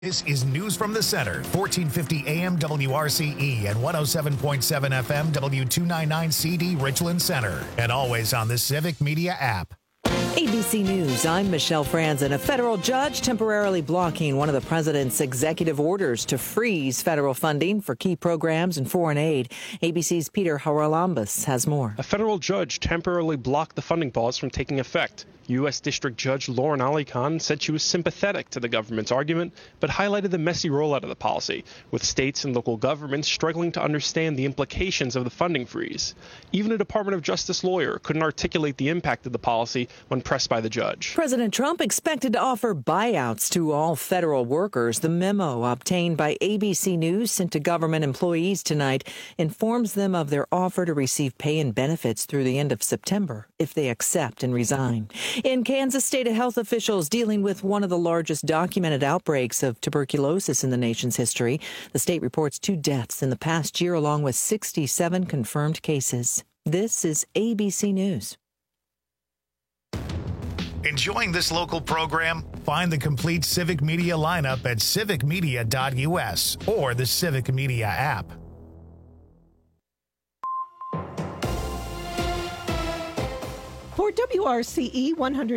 This is News from the Center, 1450 AM WRCE and 107.7 FM W299CD Richland Center, and always on the Civic Media app. ABC News, I'm Michelle Franzen. A federal judge temporarily blocking one of the president's executive orders to freeze federal funding for key programs and foreign aid. ABC's Peter Haralambous has more. A federal judge temporarily blocked the funding pause from taking effect. U.S. District Judge Lauren Ali Khan said she was sympathetic to the government's argument, but highlighted the messy rollout of the policy, with states and local governments struggling to understand the implications of the funding freeze. Even a Department of Justice lawyer couldn't articulate the impact of the policy when pressed by the judge. President Trump expected to offer buyouts to all federal workers. The memo obtained by ABC News sent to government employees tonight informs them of their offer to receive pay and benefits through the end of September if they accept and resign. In Kansas, state health officials dealing with one of the largest documented outbreaks of tuberculosis in the nation's history. The state reports 2 deaths in the past year, along with 67 confirmed cases. This is ABC News. Enjoying this local program? Find the complete Civic Media lineup at civicmedia.us or the Civic Media app. For WRCE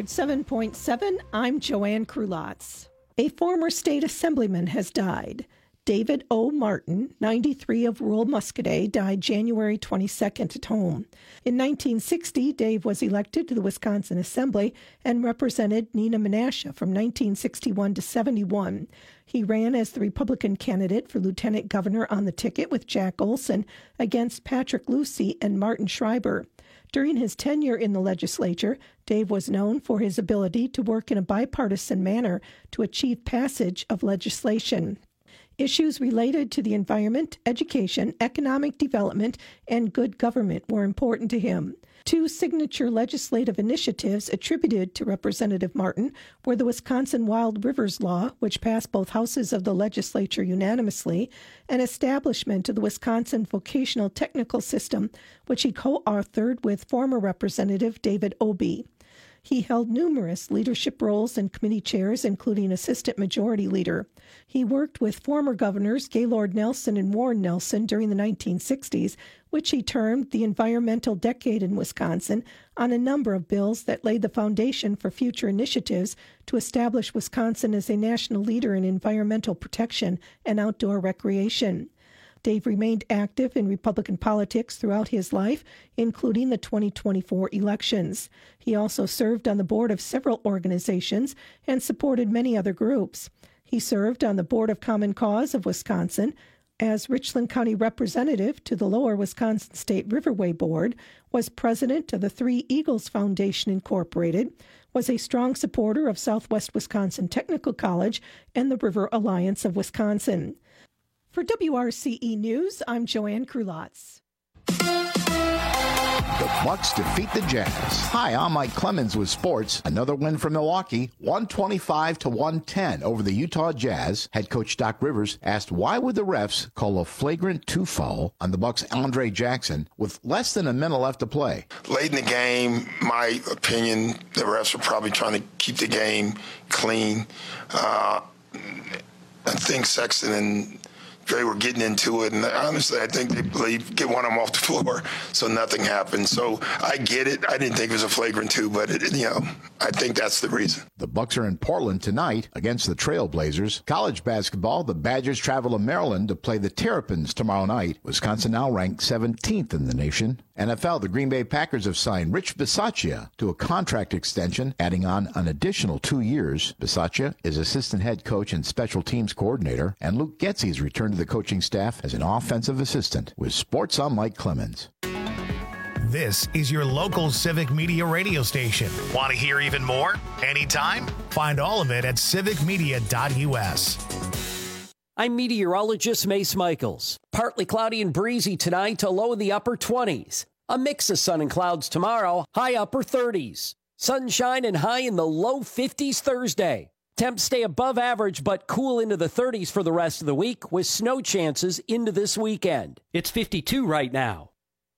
107.7, I'm Joanne Krulotz. A former state assemblyman has died. David O. Martin, 93, of rural Muscoda, died January 22nd at home. In 1960, Dave was elected to the Wisconsin Assembly and represented Neenah Menasha from 1961 to 71. He ran as the Republican candidate for lieutenant governor on the ticket with Jack Olson against Patrick Lucy and Martin Schreiber. During his tenure in the legislature, Dave was known for his ability to work in a bipartisan manner to achieve passage of legislation. Issues related to the environment, education, economic development, and good government were important to him. 2 signature legislative initiatives attributed to Representative Martin were the Wisconsin Wild Rivers Law, which passed both houses of the legislature unanimously, and establishment of the Wisconsin Vocational Technical System, which he co-authored with former Representative David Obey. He held numerous leadership roles and committee chairs, including Assistant Majority Leader. He worked with former governors Gaylord Nelson and Warren Nelson during the 1960s, which he termed the environmental decade in Wisconsin, on a number of bills that laid the foundation for future initiatives to establish Wisconsin as a national leader in environmental protection and outdoor recreation. Dave remained active in Republican politics throughout his life, including the 2024 elections. He also served on the board of several organizations and supported many other groups. He served on the Board of Common Cause of Wisconsin, as Richland County Representative to the Lower Wisconsin State Riverway Board, was president of the Three Eagles Foundation Incorporated, was a strong supporter of Southwest Wisconsin Technical College and the River Alliance of Wisconsin. For WRCE News, I'm Joanne Krulotz. The Bucks defeat the Jazz. Hi, I'm Mike Clemens with sports. Another win for Milwaukee, 125-110 over the Utah Jazz. Head coach Doc Rivers asked why would the refs call a flagrant 2 foul on the Bucks' Andre Jackson with less than a minute left to play. Late in the game, my opinion, the refs were probably trying to keep the game clean. I think Sexton and they were getting into it, and honestly, I think they get one of them off the floor, so nothing happened. So I get it. I didn't think it was a flagrant 2, but I think that's the reason. The Bucks are in Portland tonight against the Trailblazers. College basketball, the Badgers travel to Maryland to play the Terrapins tomorrow night. Wisconsin now ranked 17th in the nation. NFL, the Green Bay Packers have signed Rich Bisaccia to a contract extension, adding on an additional 2 years. Bisaccia is assistant head coach and special teams coordinator, and Luke Getsy's returned to the coaching staff as an offensive assistant. With sports, I'm Mike Clemens. This is your local Civic Media radio station. Want to hear even more? Anytime? Find all of it at civicmedia.us. I'm meteorologist Mace Michaels. Partly cloudy and breezy tonight to low in the upper 20s. A mix of sun and clouds tomorrow, high upper 30s. Sunshine and high in the low 50s Thursday. Temps stay above average but cool into the 30s for the rest of the week with snow chances into this weekend. It's 52 right now.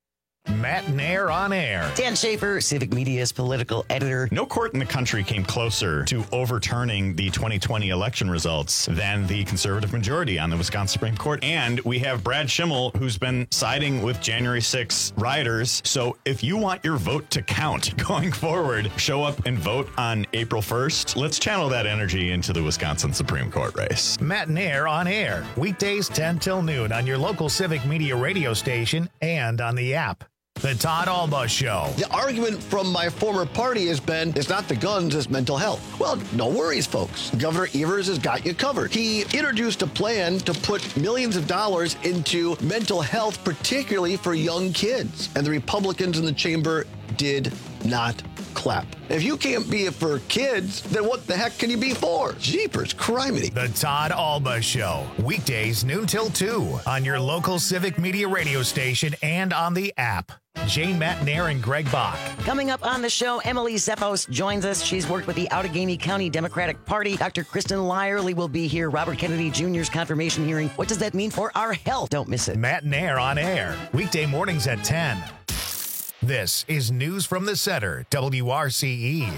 Matt Nair on air. Dan Schaefer, Civic Media's political editor. No court in the country came closer to overturning the 2020 election results than the conservative majority on the Wisconsin Supreme Court. And we have Brad Schimmel, who's been siding with January 6 rioters. So if you want your vote to count going forward, show up and vote on April 1st. Let's channel that energy into the Wisconsin Supreme Court race. Matt Nair on air. Weekdays 10 till noon on your local Civic Media radio station and on the app. The Todd Alba Show. The argument from my former party has been, it's not the guns, it's mental health. Well, no worries, folks. Governor Evers has got you covered. He introduced a plan to put millions of dollars into mental health, particularly for young kids. And the Republicans in the chamber did not clap. If you can't be it for kids, then what the heck can you be for? Jeepers, criminy. The Todd Alba Show. Weekdays noon till 2 on your local Civic Media radio station and on the app. Jane, Matt Nair, and Greg Bach. Coming up on the show, Emily Zephos joins us. She's worked with the Outagamie County Democratic Party. Dr. Kristen Lyerly will be here. Robert Kennedy Jr.'s confirmation hearing. What does that mean for our health? Don't miss it. Matt Nair on air. Weekday mornings at 10. This is News from the Center, WRCE.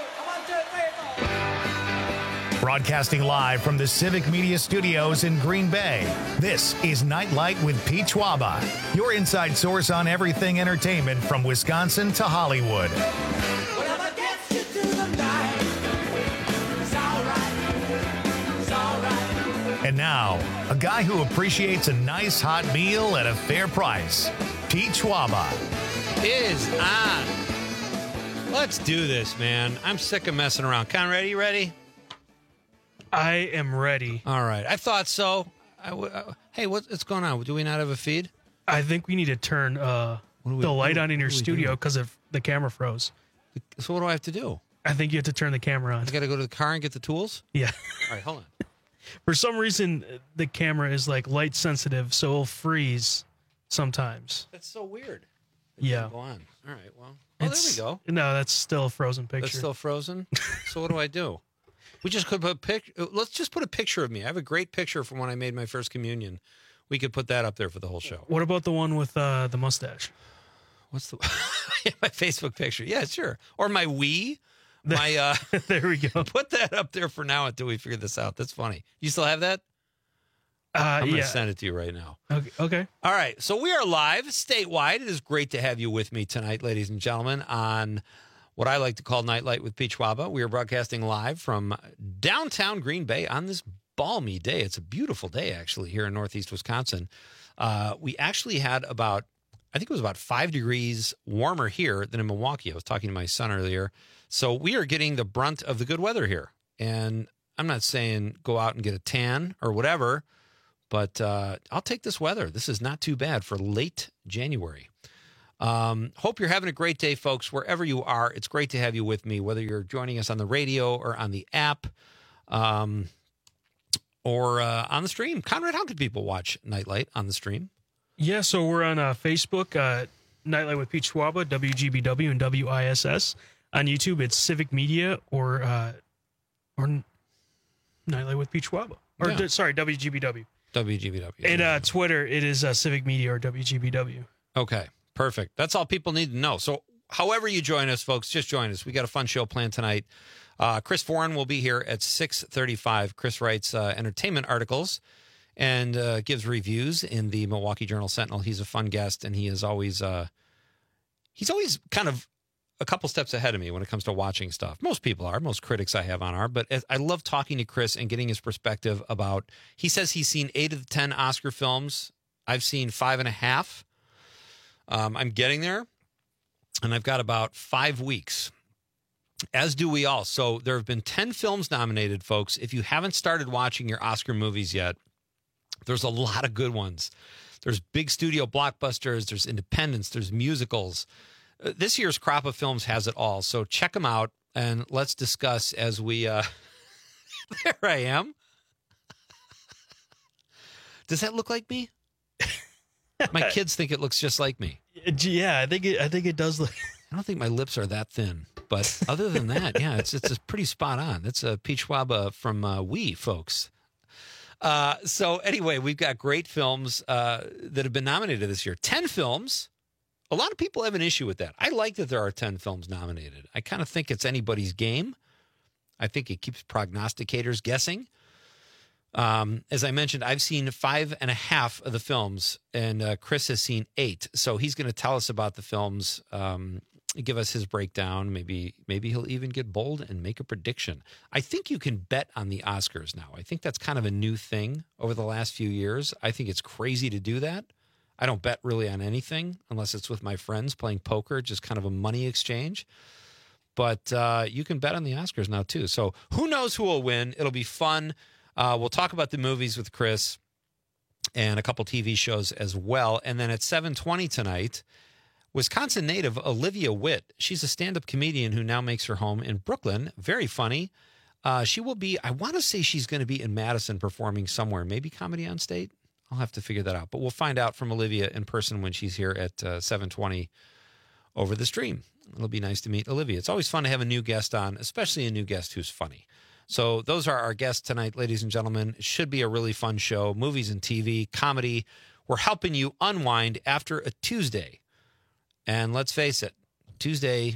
Broadcasting live from the Civic Media Studios in Green Bay, this is Nightlight with Pete Schwaba, your inside source on everything entertainment from Wisconsin to Hollywood. And now, a guy who appreciates a nice hot meal at a fair price, Pete Schwaba. It is on. Let's do this, man. I'm sick of messing around. Conrad, you ready? I am ready. All right. I thought so. Hey, what's going on? Do we not have a feed? I think we need to turn the light on in your studio because of the camera froze. So what do I have to do? I think you have to turn the camera on. I got to go to the car and get the tools? Yeah. All right, hold on. For some reason, the camera is like light sensitive, so it'll freeze sometimes. That's so weird. Yeah. Go on. All right, well. Oh, there we go. No, that's still a frozen picture. That's still frozen? So what do I do? We just could put let's just put a picture of me. I have a great picture from when I made my first communion. We could put that up there for the whole show. What about the one with the mustache? What's the my Facebook picture? Yeah, sure. Or my Wii. My there we go. Put that up there for now until we figure this out. That's funny. You still have that? I'm going to send it to you right now. Okay. All right. So we are live statewide. It is great to have you with me tonight, ladies and gentlemen, on what I like to call Nightlight with Pete Schwaba. We are broadcasting live from downtown Green Bay on this balmy day. It's a beautiful day, actually, here in northeast Wisconsin. We actually had I think it was about 5 degrees warmer here than in Milwaukee. I was talking to my son earlier. So we are getting the brunt of the good weather here. And I'm not saying go out and get a tan or whatever, but I'll take this weather. This is not too bad for late January. Hope you're having a great day, folks, wherever you are. It's great to have you with me, whether you're joining us on the radio or on the app or on the stream. Conrad, how can people watch Nightlight on the stream? Yeah, so we're on Facebook, Nightlight with Pete Schwaba, WGBW and WISS. On YouTube, it's Civic Media or Nightlight with Pete Schwaba. Or, sorry, WGBW. WGBW. And Twitter, it is Civic Media or WGBW. Okay, perfect. That's all people need to know. So however you join us, folks, just join us. We got a fun show planned tonight. Chris Foran will be here at 6:35. Chris writes entertainment articles and gives reviews in the Milwaukee Journal-Sentinel. He's a fun guest, and he is always kind of a couple steps ahead of me when it comes to watching stuff. Most people are. Most critics I have on are. But I love talking to Chris and getting his perspective about, he says he's seen 8 of the 10 Oscar films. I've seen 5.5. I'm getting there, and I've got about 5 weeks, as do we all. So there have been 10 films nominated, folks. If you haven't started watching your Oscar movies yet, there's a lot of good ones. There's big studio blockbusters. There's independents. There's musicals. This year's crop of films has it all. So check them out, and let's discuss as we... there I am. Does that look like me? My kids think it looks just like me. Yeah, I think it does look... I don't think my lips are that thin. But other than that, yeah, it's pretty spot on. It's a Pete Schwaba from Wii, folks. So anyway, we've got great films that have been nominated this year. 10 films, A lot of people have an issue with that. I like that there are 10 films nominated. I kind of think it's anybody's game. I think it keeps prognosticators guessing. As I mentioned, I've seen 5.5 of the films, and Chris has seen 8. So he's going to tell us about the films, give us his breakdown. Maybe he'll even get bold and make a prediction. I think you can bet on the Oscars now. I think that's kind of a new thing over the last few years. I think it's crazy to do that. I don't bet really on anything unless it's with my friends playing poker, just kind of a money exchange. But you can bet on the Oscars now, too. So who knows who will win? It'll be fun. We'll talk about the movies with Chris and a couple TV shows as well. And then at 7:20 tonight, Wisconsin native Olivia Witt. She's a stand-up comedian who now makes her home in Brooklyn. Very funny. She will be, I want to say she's going to be in Madison performing somewhere, maybe Comedy on State. I'll have to figure that out. But we'll find out from Olivia in person when she's here at 7:20 over the stream. It'll be nice to meet Olivia. It's always fun to have a new guest on, especially a new guest who's funny. So those are our guests tonight, ladies and gentlemen. It should be a really fun show. Movies and TV, comedy. We're helping you unwind after a Tuesday. And let's face it, Tuesdays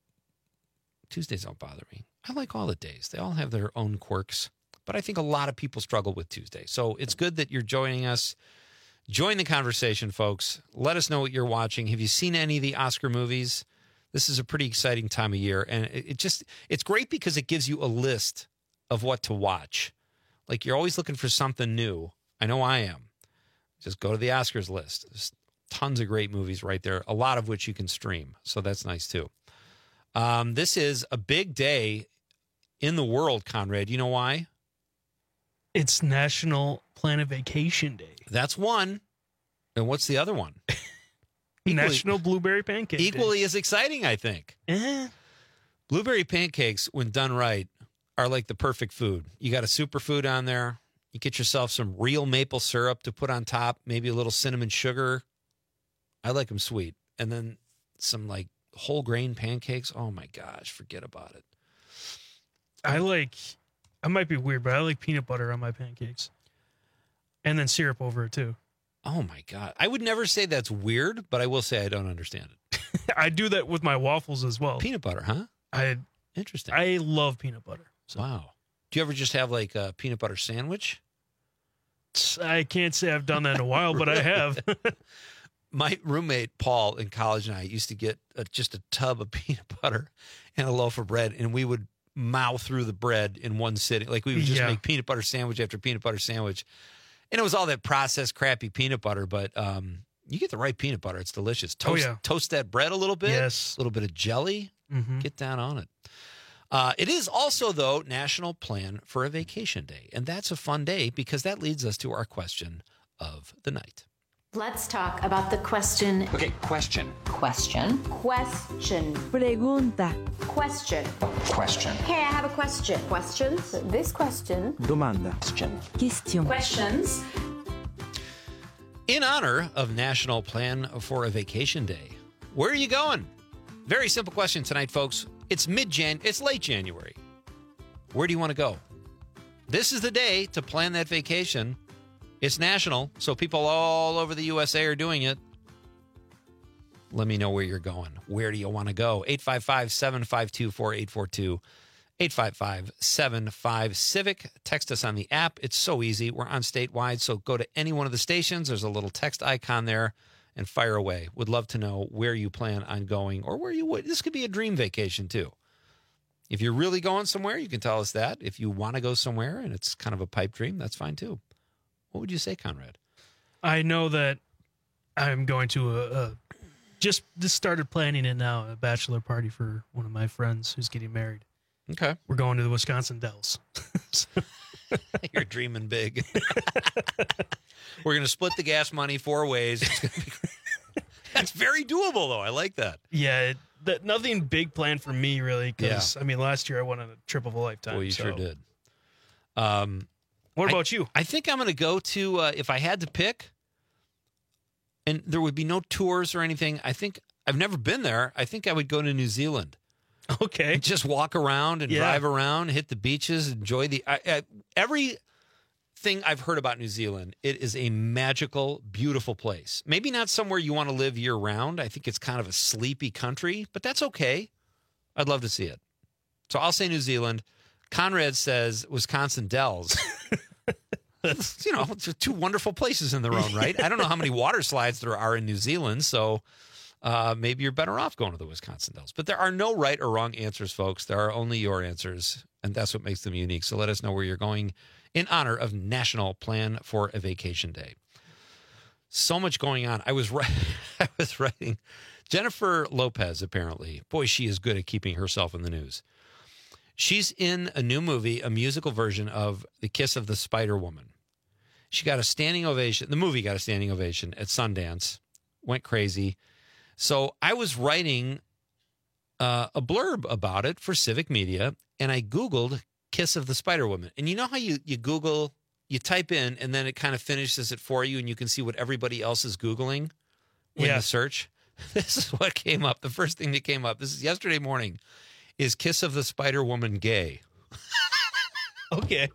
don't bother me. I like all the days. They all have their own quirks. But I think a lot of people struggle with Tuesday. So it's good that you're joining us. Join the conversation, folks. Let us know what you're watching. Have you seen any of the Oscar movies? This is a pretty exciting time of year. And it's great because it gives you a list of what to watch. Like, you're always looking for something new. I know I am. Just go to the Oscars list. There's tons of great movies right there, a lot of which you can stream. So that's nice, too. This is a big day in the world, Conrad. You know why? It's National Plan a Vacation Day. That's one. And what's the other one? National Blueberry Pancake Equally Day. as exciting, I think. Blueberry pancakes, when done right, are like the perfect food. You got a superfood on there. You get yourself some real maple syrup to put on top, maybe a little cinnamon sugar. I like them sweet. And then some like whole grain pancakes. Oh my gosh, forget about it. I might be weird, but I like peanut butter on my pancakes. And then syrup over it too. Oh my God. I would never say that's weird, but I will say I don't understand it. I do that with my waffles as well. Peanut butter, huh? Interesting. I love peanut butter. So. Wow. Do you ever just have like a peanut butter sandwich? I can't say I've done that in a while, but I have. My roommate, Paul, in college, and I used to get just a tub of peanut butter and a loaf of bread, and we would mow through the bread in one sitting. Like, we would just make peanut butter sandwich after peanut butter sandwich. And it was all that processed, crappy peanut butter, but you get the right peanut butter. It's delicious. Toast that bread a little bit. Yes. A little bit of jelly. Mm-hmm. Get down on it. It is also, though, National Plan for a Vacation Day. And that's a fun day because that leads us to our question of the night. Let's talk about the question. Okay, question. Question. Question. Pregunta. Question. Question. Hey, I have a question. Questions? This question. Domanda. Question. Questions. In honor of National Plan for a Vacation Day, where are you going? Very simple question tonight, folks. It's late January. Where do you want to go? This is the day to plan that vacation. It's national, so people all over the USA are doing it. Let me know where you're going. Where do you want to go? 855-752-4842. 855-75-CIVIC. Text us on the app. It's so easy. We're on statewide, so go to any one of the stations. There's a little text icon there and fire away. Would love to know where you plan on going or where you would. This could be a dream vacation, too. If you're really going somewhere, you can tell us that. If you want to go somewhere and it's kind of a pipe dream, that's fine, too. What would you say, Conrad? I know that I'm going to just started planning it now, a bachelor party for one of my friends who's getting married. Okay. We're going to the Wisconsin Dells. You're dreaming big. We're going to split the gas money 4 ways. It's gonna be That's very doable, though. I like that. Yeah, nothing big planned for me, really, because, I mean, last year I went on a trip of a lifetime. Well, you sure did. What about you? I think I'm going to go to, if I had to pick, and there would be no tours or anything, I think, I've never been there, I think I would go to New Zealand. Okay. And just walk around and drive around, hit the beaches, enjoy the, every thing I've heard about New Zealand, it is a magical, beautiful place. Maybe not somewhere you want to live year round. I think it's kind of a sleepy country, but that's okay. I'd love to see it. So I'll say New Zealand. Conrad says Wisconsin Dells. It's 2 wonderful places in their own right. I don't know how many water slides there are in New Zealand, so maybe you're better off going to the Wisconsin Dells. But there are no right or wrong answers, folks. There are only your answers, and that's what makes them unique. So let us know where you're going in honor of National Plan for a Vacation Day. So much going on. I was writing. Jennifer Lopez, apparently. Boy, she is good at keeping herself in the news. She's in a new movie, a musical version of The Kiss of the Spider Woman. She got a standing ovation. The movie got a standing ovation at Sundance. Went crazy. So I was writing a blurb about it for Civic Media, and I Googled Kiss of the Spider Woman. And you know how you Google, you type in, and then it kind of finishes it for you, and you can see what everybody else is Googling in the search? This is what came up. The first thing that came up, this is yesterday morning, is Kiss of the Spider Woman gay? Okay.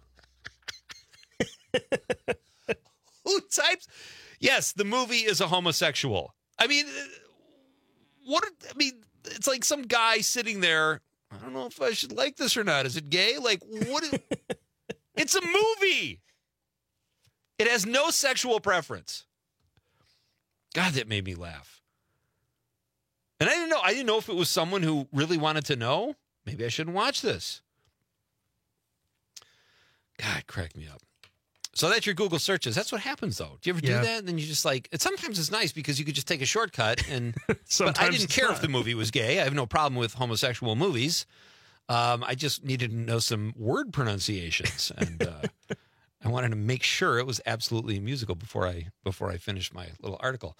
Who types? Yes, the movie is a homosexual. I mean, it's like some guy sitting there. I don't know if I should like this or not. Is it gay? Like, what? It's a movie. It has no sexual preference. God, that made me laugh. And I didn't know. I didn't know if it was someone who really wanted to know. Maybe I shouldn't watch this. God, crack me up. So that's your Google searches. That's what happens, though. Do you ever do that? And then you just sometimes it's nice because you could just take a shortcut. And but I didn't care if the movie was gay. I have no problem with homosexual movies. I just needed to know some word pronunciations, and I wanted to make sure it was absolutely a musical before I finished my little article.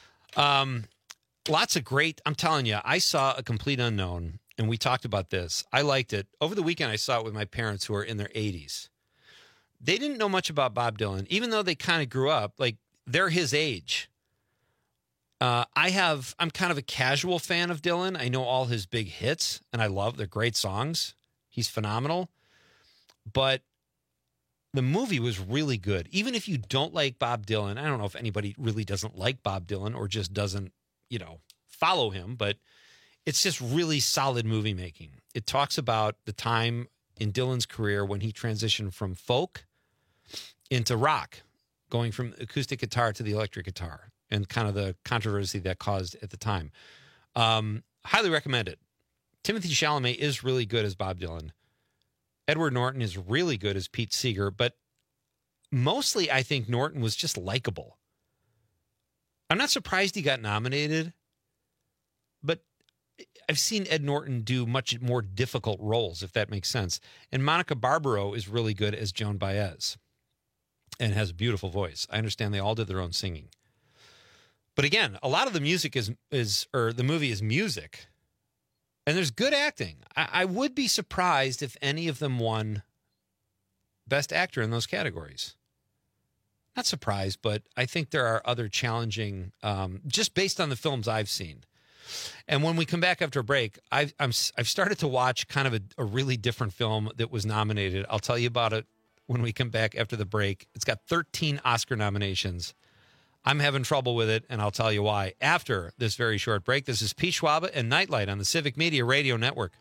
Lots of great. I'm telling you, I saw A Complete Unknown, and we talked about this. I liked it. Over the weekend, I saw it with my parents who are in their 80s. They didn't know much about Bob Dylan, even though they kind of grew up. Like, they're his age. I'm kind of a casual fan of Dylan. I know all his big hits, and I love they're great songs. He's phenomenal. But the movie was really good. Even if you don't like Bob Dylan, I don't know if anybody really doesn't like Bob Dylan or just doesn't, follow him, but it's just really solid movie making. It talks about the time in Dylan's career when he transitioned from folk into rock, going from acoustic guitar to the electric guitar, and kind of the controversy that caused at the time. Highly recommend it. Timothy Chalamet is really good as Bob Dylan. Edward Norton is really good as Pete Seeger, but mostly I think Norton was just likable. I'm not surprised he got nominated, but I've seen Ed Norton do much more difficult roles, if that makes sense. And Monica Barbaro is really good as Joan Baez and has a beautiful voice. I understand they all did their own singing. But again, a lot of the music the movie is music, and there's good acting. I would be surprised if any of them won Best Actor in those categories. Not surprised, but I think there are other challenging, just based on the films I've seen. And when we come back after a break, I've started to watch kind of a really different film that was nominated. I'll tell you about it when we come back after the break. It's got 13 Oscar nominations. I'm having trouble with it, and I'll tell you why after this very short break. This is Pete Schwaba and Nightlight on the Civic Media Radio Network.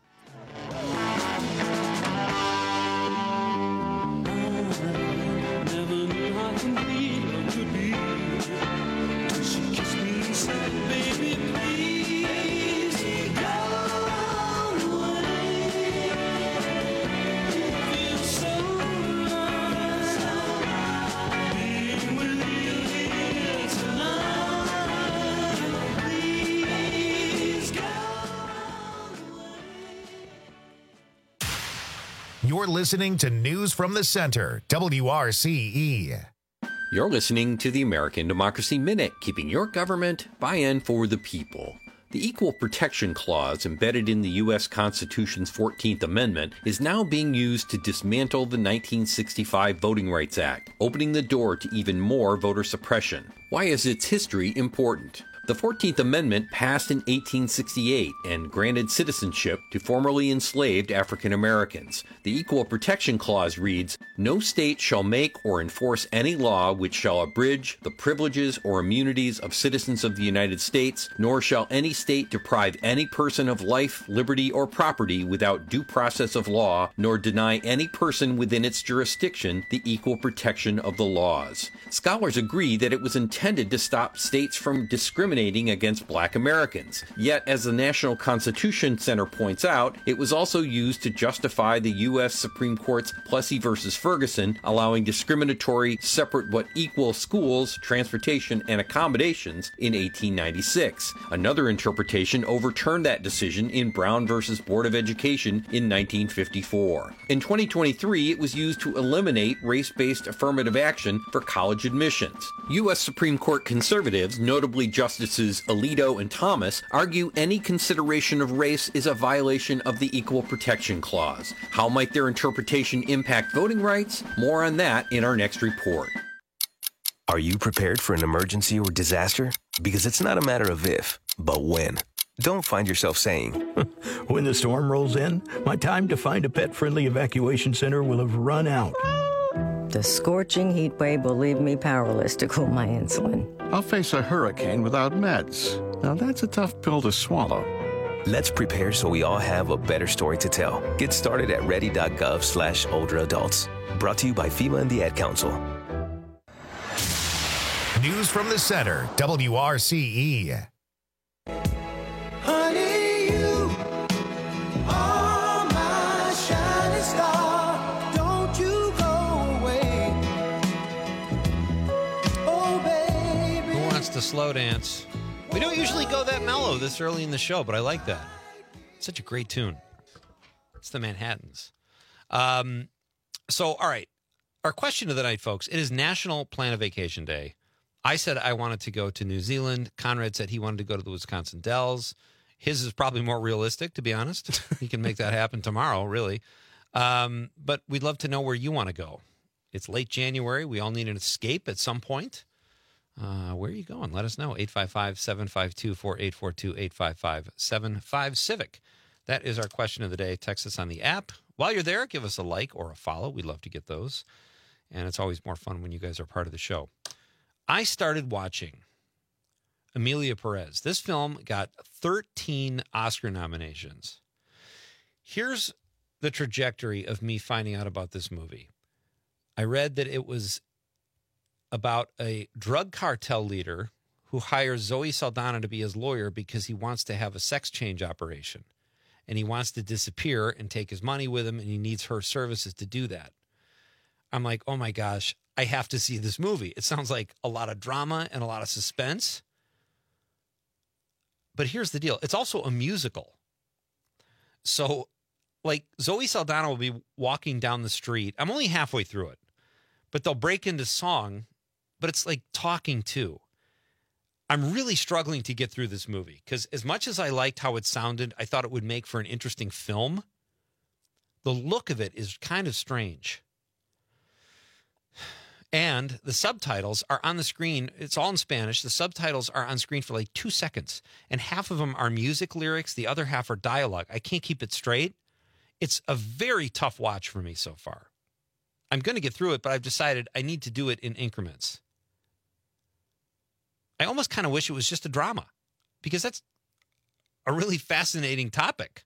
You're listening to News from the Center, WRCE. You're listening to the American Democracy Minute, keeping your government by and for the people. The Equal Protection Clause embedded in the U.S. Constitution's 14th Amendment is now being used to dismantle the 1965 Voting Rights Act, opening the door to even more voter suppression. Why is its history important? The 14th Amendment passed in 1868 and granted citizenship to formerly enslaved African Americans. The Equal Protection Clause reads, "No state shall make or enforce any law which shall abridge the privileges or immunities of citizens of the United States, nor shall any state deprive any person of life, liberty, or property without due process of law, nor deny any person within its jurisdiction the equal protection of the laws." Scholars agree that it was intended to stop states from discriminating against Black Americans. Yet, as the National Constitution Center points out, it was also used to justify the U.S. Supreme Court's Plessy v. Ferguson, allowing discriminatory, separate but equal schools, transportation, and accommodations in 1896. Another interpretation overturned that decision in Brown v. Board of Education in 1954. In 2023, it was used to eliminate race-based affirmative action for college admissions. U.S. Supreme Court conservatives, notably Justices Alito and Thomas, argue any consideration of race is a violation of the Equal Protection Clause. How might their interpretation impact voting rights? More on that in our next report. Are you prepared for an emergency or disaster? Because it's not a matter of if, but when. Don't find yourself saying, when the storm rolls in, my time to find a pet-friendly evacuation center will have run out. The scorching heat wave will leave me powerless to cool my insulin. I'll face a hurricane without meds. Now that's a tough pill to swallow. Let's prepare so we all have a better story to tell. Get started at ready.gov/older adults. Brought to you by FEMA and the Ad Council. News from the center, WRCE. Honey, you are my shining star. Don't you go away. Oh, baby. Who wants to slow dance? We don't usually go that mellow this early in the show, but I like that. It's such a great tune. It's the Manhattans. So, all right. Our question of the night, folks, it is National Plan a Vacation Day. I said I wanted to go to New Zealand. Conrad said he wanted to go to the Wisconsin Dells. His is probably more realistic, to be honest. He can make that happen tomorrow, really. But we'd love to know where you want to go. It's late January. We all need an escape at some point. Where are you going? Let us know. 855-752-4842, 855-75-CIVIC. That is our question of the day. Text us on the app. While you're there, give us a like or a follow. We'd love to get those. And it's always more fun when you guys are part of the show. I started watching Emilia Perez. This film got 13 Oscar nominations. Here's the trajectory of me finding out about this movie. I read that it was about a drug cartel leader who hires Zoe Saldana to be his lawyer because he wants to have a sex change operation. And he wants to disappear and take his money with him, and he needs her services to do that. I'm like, oh my gosh, I have to see this movie. It sounds like a lot of drama and a lot of suspense. But here's the deal. It's also a musical. So, like, Zoe Saldana will be walking down the street. I'm only halfway through it. But they'll break into song, but it's like talking too. I'm really struggling to get through this movie because as much as I liked how it sounded, I thought it would make for an interesting film. The look of it is kind of strange. And the subtitles are on the screen. It's all in Spanish. The subtitles are on screen for like 2 seconds. And half of them are music lyrics. The other half are dialogue. I can't keep it straight. It's a very tough watch for me so far. I'm going to get through it, but I've decided I need to do it in increments. I almost kind of wish it was just a drama because that's a really fascinating topic.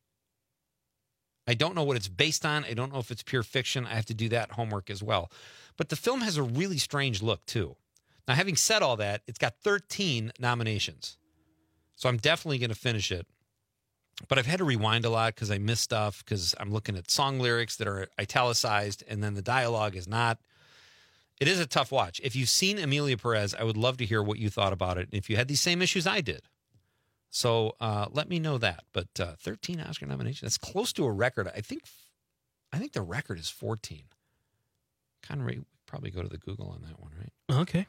I don't know what it's based on. I don't know if it's pure fiction. I have to do that homework as well. But the film has a really strange look, too. Now, having said all that, it's got 13 nominations. So I'm definitely going to finish it. But I've had to rewind a lot because I missed stuff because I'm looking at song lyrics that are italicized and then the dialogue is not. It is a tough watch. If you've seen Emilia Perez, I would love to hear what you thought about it. If you had these same issues I did. So let me know that. But 13 Oscar nominations, that's close to a record. I think the record is 14. Conrad, probably go to the Google on that one, right? Okay.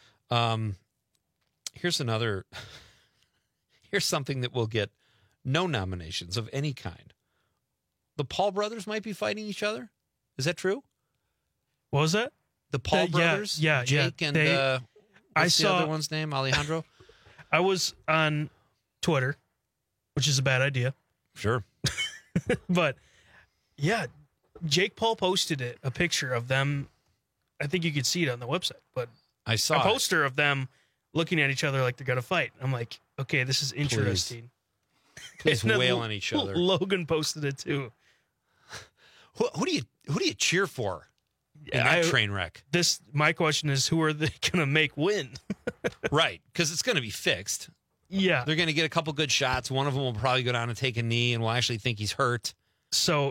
Here's something that will get no nominations of any kind. The Paul brothers might be fighting each other. Is that true? What was that? The Paul brothers? Yeah. Jake and I what's saw the other one's name? Alejandro? I was on Twitter, which is a bad idea. Sure. But, yeah, Jake Paul posted a picture of them. I think you could see it on the website, but I saw a poster of them looking at each other like they're going to fight. I'm like, okay, this is interesting. Please And then wail on each other. Logan posted it too. Who do you cheer for in that train wreck? My question is, who are they going to make win? Right, because it's going to be fixed. Yeah. They're going to get a couple good shots. One of them will probably go down and take a knee, and we'll actually think he's hurt. So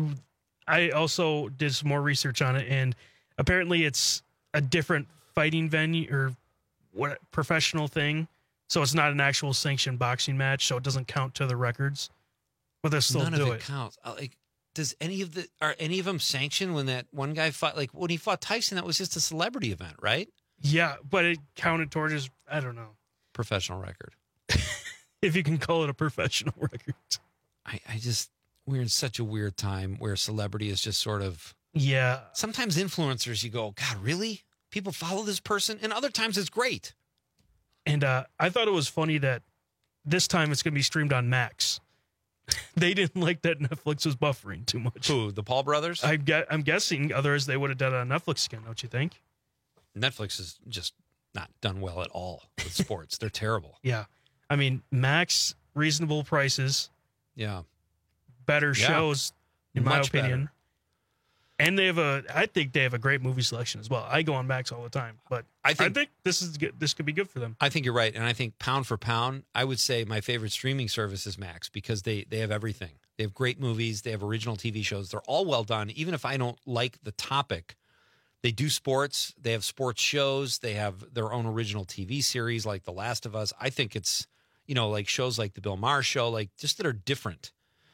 I also did some more research on it, and apparently it's a different fighting venue or professional thing. So it's not an actual sanctioned boxing match, so it doesn't count to the records. But they still None do of it counts. Like, are any of them sanctioned? When that one guy fought, like when he fought Tyson, that was just a celebrity event, right? Yeah, but it counted towards his, I don't know, professional record. If you can call it a professional record. We're in such a weird time where celebrity is just sort of. Yeah. Sometimes influencers, you go, God, really? People follow this person? And other times it's great. And I thought it was funny that this time it's going to be streamed on Max. They didn't like that Netflix was buffering too much. Who, the Paul brothers? I'm guessing otherwise they would have done it on Netflix again, don't you think? Netflix has just not done well at all with sports. They're terrible. Yeah. I mean, Max, reasonable prices. Yeah. Better shows, in my Much opinion. better. And I think they have a great movie selection as well. I go on Max all the time, but I think this is good. This could be good for them. I think you're right. And I think pound for pound, I would say my favorite streaming service is Max because they have everything. They have great movies. They have original TV shows. They're all well done. Even if I don't like the topic, they do sports. They have sports shows. They have their own original TV series like The Last of Us. I think it's, like shows like The Bill Maher Show, like just that are different.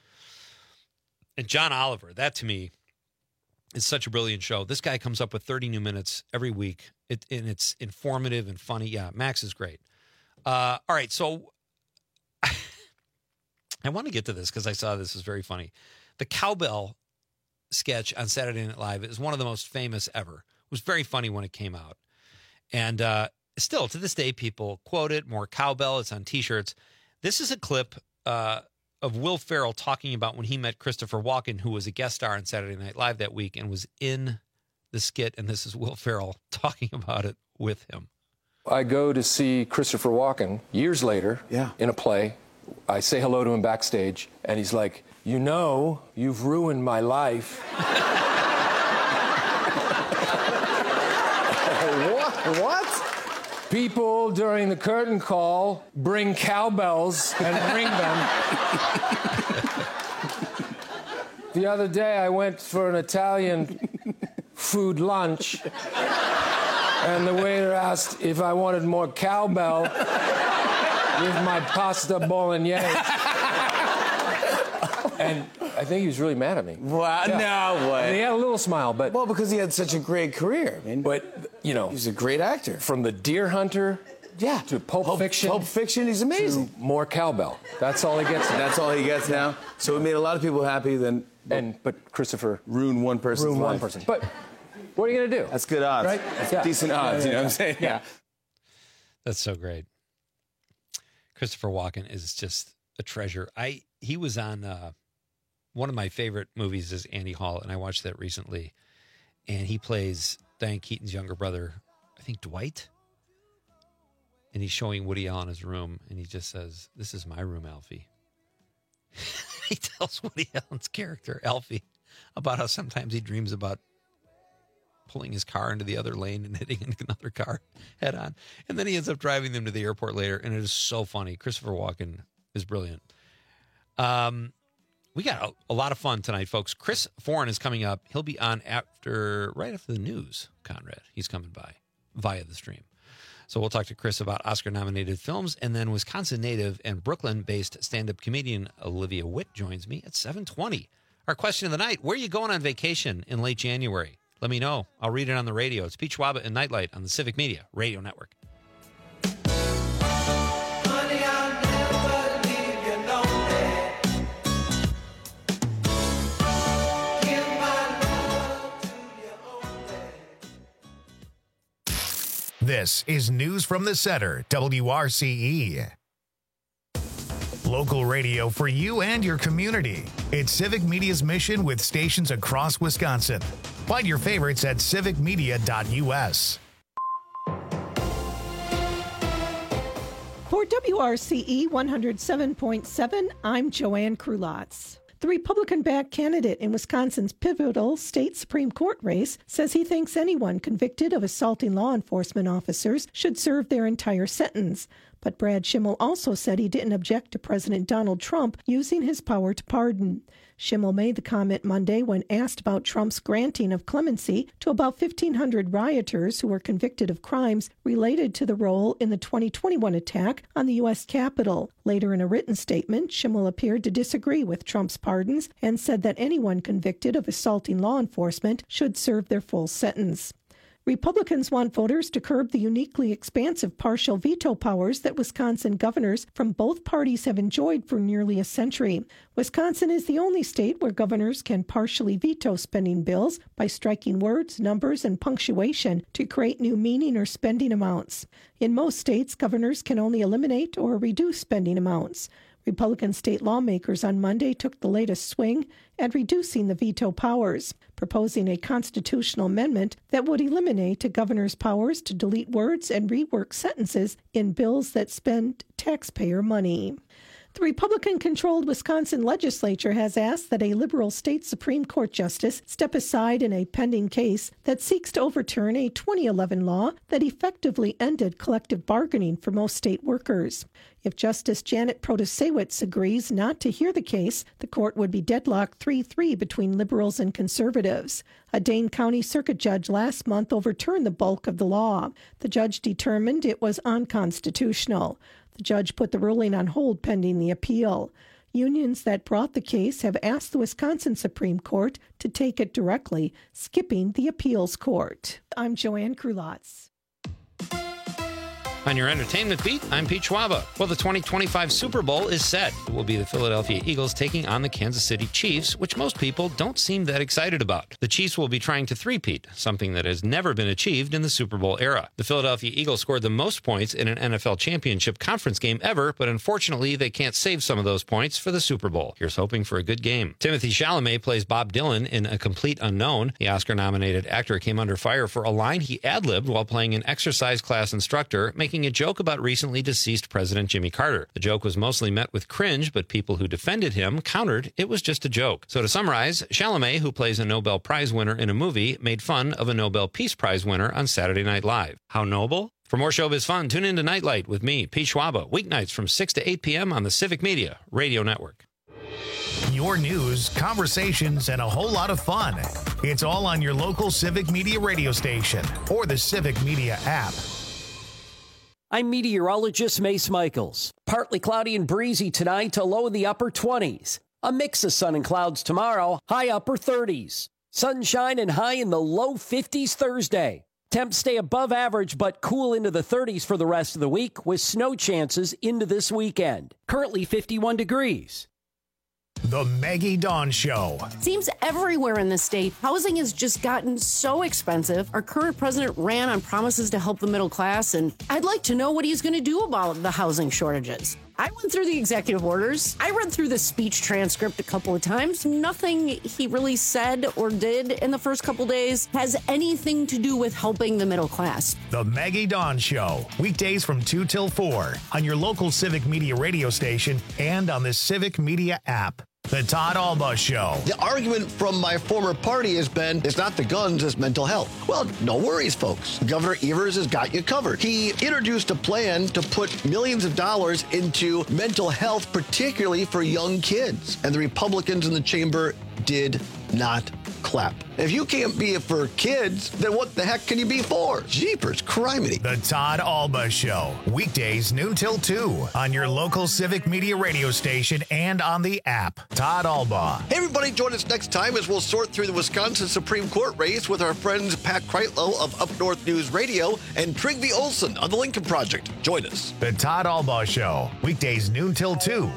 And John Oliver, that to me is such a brilliant show. This guy comes up with 30 new minutes every week, and it's informative and funny. Yeah, Max is great. All right, so I want to get to this because I saw this is very funny. The cowbell sketch on Saturday Night Live is one of the most famous ever. It was very funny when it came out. And still, to this day, people quote it, more cowbell. It's on T-shirts. This is a clip of Will Ferrell talking about when he met Christopher Walken, who was a guest star on Saturday Night Live that week and was in the skit. And this is Will Ferrell talking about it with him. I go to see Christopher Walken years later in a play. I say hello to him backstage, and he's like, you've ruined my life. What? People during the curtain call bring cowbells and ring them. The other day I went for an Italian food lunch, and the waiter asked if I wanted more cowbell with my pasta bolognese. And I think he was really mad at me. Wow, no way. And he had a little smile, but... Well, because he had such a great career. I mean, but, he's a great actor. From The Deer Hunter to Pulp Fiction. Pulp Fiction, he's amazing. To more cowbell. That's all he gets now. That's all he gets now. So it made a lot of people happy then. But Christopher... Ruined one person's life. But what are you going to do? That's good odds. Right? That's decent odds, you know what I'm saying? Yeah. That's so great. Christopher Walken is just a treasure. He was on one of my favorite movies is Annie Hall, and I watched that recently. And he plays Diane Keaton's younger brother, I think Dwight. And he's showing Woody Allen his room, and he just says, "This is my room, Alfie." He tells Woody Allen's character, Alfie, about how sometimes he dreams about pulling his car into the other lane and hitting another car head on. And then he ends up driving them to the airport later, and it is so funny. Christopher Walken is brilliant. We got a lot of fun tonight, folks. Chris Foran is coming up. He'll be on right after the news, Conrad. He's coming by via the stream. So we'll talk to Chris about Oscar-nominated films, and then Wisconsin native and Brooklyn-based stand-up comedian Olivia Witt joins me at 7:20. Our question of the night, where are you going on vacation in late January? Let me know. I'll read it on the radio. It's Pete Schwaba and Nightlight on the Civic Media Radio Network. This is News from the Center, WRCE. Local radio for you and your community. It's Civic Media's mission with stations across Wisconsin. Find your favorites at civicmedia.us. For WRCE 107.7, I'm Joanne Krulotz. The Republican-backed candidate in Wisconsin's pivotal state Supreme Court race says he thinks anyone convicted of assaulting law enforcement officers should serve their entire sentence. But Brad Schimmel also said he didn't object to President Donald Trump using his power to pardon. Schimmel made the comment Monday when asked about Trump's granting of clemency to about 1,500 rioters who were convicted of crimes related to the role in the 2021 attack on the U.S. Capitol. Later in a written statement, Schimmel appeared to disagree with Trump's pardons and said that anyone convicted of assaulting law enforcement should serve their full sentence. Republicans want voters to curb the uniquely expansive partial veto powers that Wisconsin governors from both parties have enjoyed for nearly a century. Wisconsin is the only state where governors can partially veto spending bills by striking words, numbers, and punctuation to create new meaning or spending amounts. In most states, governors can only eliminate or reduce spending amounts. Republican state lawmakers on Monday took the latest swing at reducing the veto powers, proposing a constitutional amendment that would eliminate a governor's powers to delete words and rework sentences in bills that spend taxpayer money. The Republican-controlled Wisconsin legislature has asked that a liberal state Supreme Court justice step aside in a pending case that seeks to overturn a 2011 law that effectively ended collective bargaining for most state workers. If Justice Janet Protasewicz agrees not to hear the case, the court would be deadlocked 3-3 between liberals and conservatives. A Dane County Circuit judge last month overturned the bulk of the law. The judge determined it was unconstitutional. The judge put the ruling on hold pending the appeal. Unions that brought the case have asked the Wisconsin Supreme Court to take it directly, skipping the appeals court. I'm Joanne Krulotz. On your entertainment beat, I'm Pete Schwaba. Well, the 2025 Super Bowl is set. It will be the Philadelphia Eagles taking on the Kansas City Chiefs, which most people don't seem that excited about. The Chiefs will be trying to three-peat, something that has never been achieved in the Super Bowl era. The Philadelphia Eagles scored the most points in an NFL championship conference game ever, but unfortunately, they can't save some of those points for the Super Bowl. Here's hoping for a good game. Timothée Chalamet plays Bob Dylan in A Complete Unknown. The Oscar-nominated actor came under fire for a line he ad-libbed while playing an exercise class instructor, making a joke about recently deceased President Jimmy Carter. The joke was mostly met with cringe, but people who defended him countered it was just a joke. So to summarize, Chalamet, who plays a Nobel Prize winner in a movie, made fun of a Nobel Peace Prize winner on Saturday Night Live. How noble? For more showbiz fun, tune in to Nightlight with me, Pete Schwaba, weeknights from 6 to 8 p.m. on the Civic Media Radio Network. Your news, conversations, and a whole lot of fun. It's all on your local Civic Media radio station or the Civic Media app. I'm meteorologist Mace Michaels. Partly cloudy and breezy tonight, a low in the upper 20s. A mix of sun and clouds tomorrow, high upper 30s. Sunshine and high in the low 50s Thursday. Temps stay above average but cool into the 30s for the rest of the week with snow chances into this weekend. Currently 51 degrees. The Maggie Dawn Show. Seems everywhere in the state, housing has just gotten so expensive. Our current president ran on promises to help the middle class, and I'd like to know what he's going to do about the housing shortages. I went through the executive orders. I read through the speech transcript a couple of times. Nothing he really said or did in the first couple days has anything to do with helping the middle class. The Maggie Dawn Show. Weekdays from 2 till 4 on your local Civic Media radio station and on the Civic Media app. The Todd Alba Show. The argument from my former party has been, it's not the guns, it's mental health. Well, no worries, folks. Governor Evers has got you covered. He introduced a plan to put millions of dollars into mental health, particularly for young kids. And the Republicans in the chamber did not clap. If you can't be it for kids, then what the heck can you be for? Jeepers, criminy. The Todd Alba Show. Weekdays noon till 2 on your local Civic Media radio station and on the app. Todd Alba. Hey, everybody, join us next time as we'll sort through the Wisconsin Supreme Court race with our friends Pat Kreitlow of Up North News Radio and Trygve Olsen of the Lincoln Project. Join us. The Todd Alba Show. Weekdays noon till 2.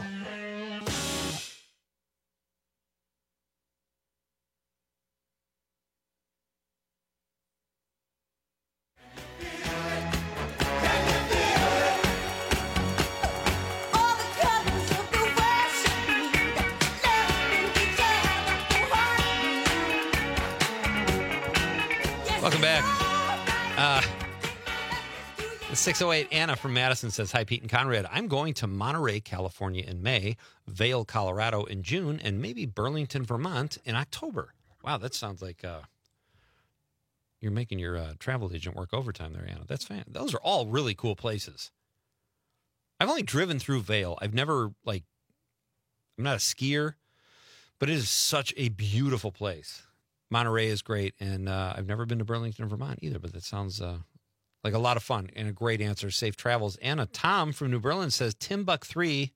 608 Anna from Madison says, hi, Pete and Conrad. I'm going to Monterey, California in May, Vail, Colorado in June, and maybe Burlington, Vermont in October. Wow, that sounds like you're making your travel agent work overtime there, Anna. That's fan. Those are all really cool places. I've only driven through Vail. I've never, I'm not a skier, but it is such a beautiful place. Monterey is great, and I've never been to Burlington, Vermont either, but that sounds like a lot of fun and a great answer. Safe travels. Anna, Tom from New Berlin says Timbuk 3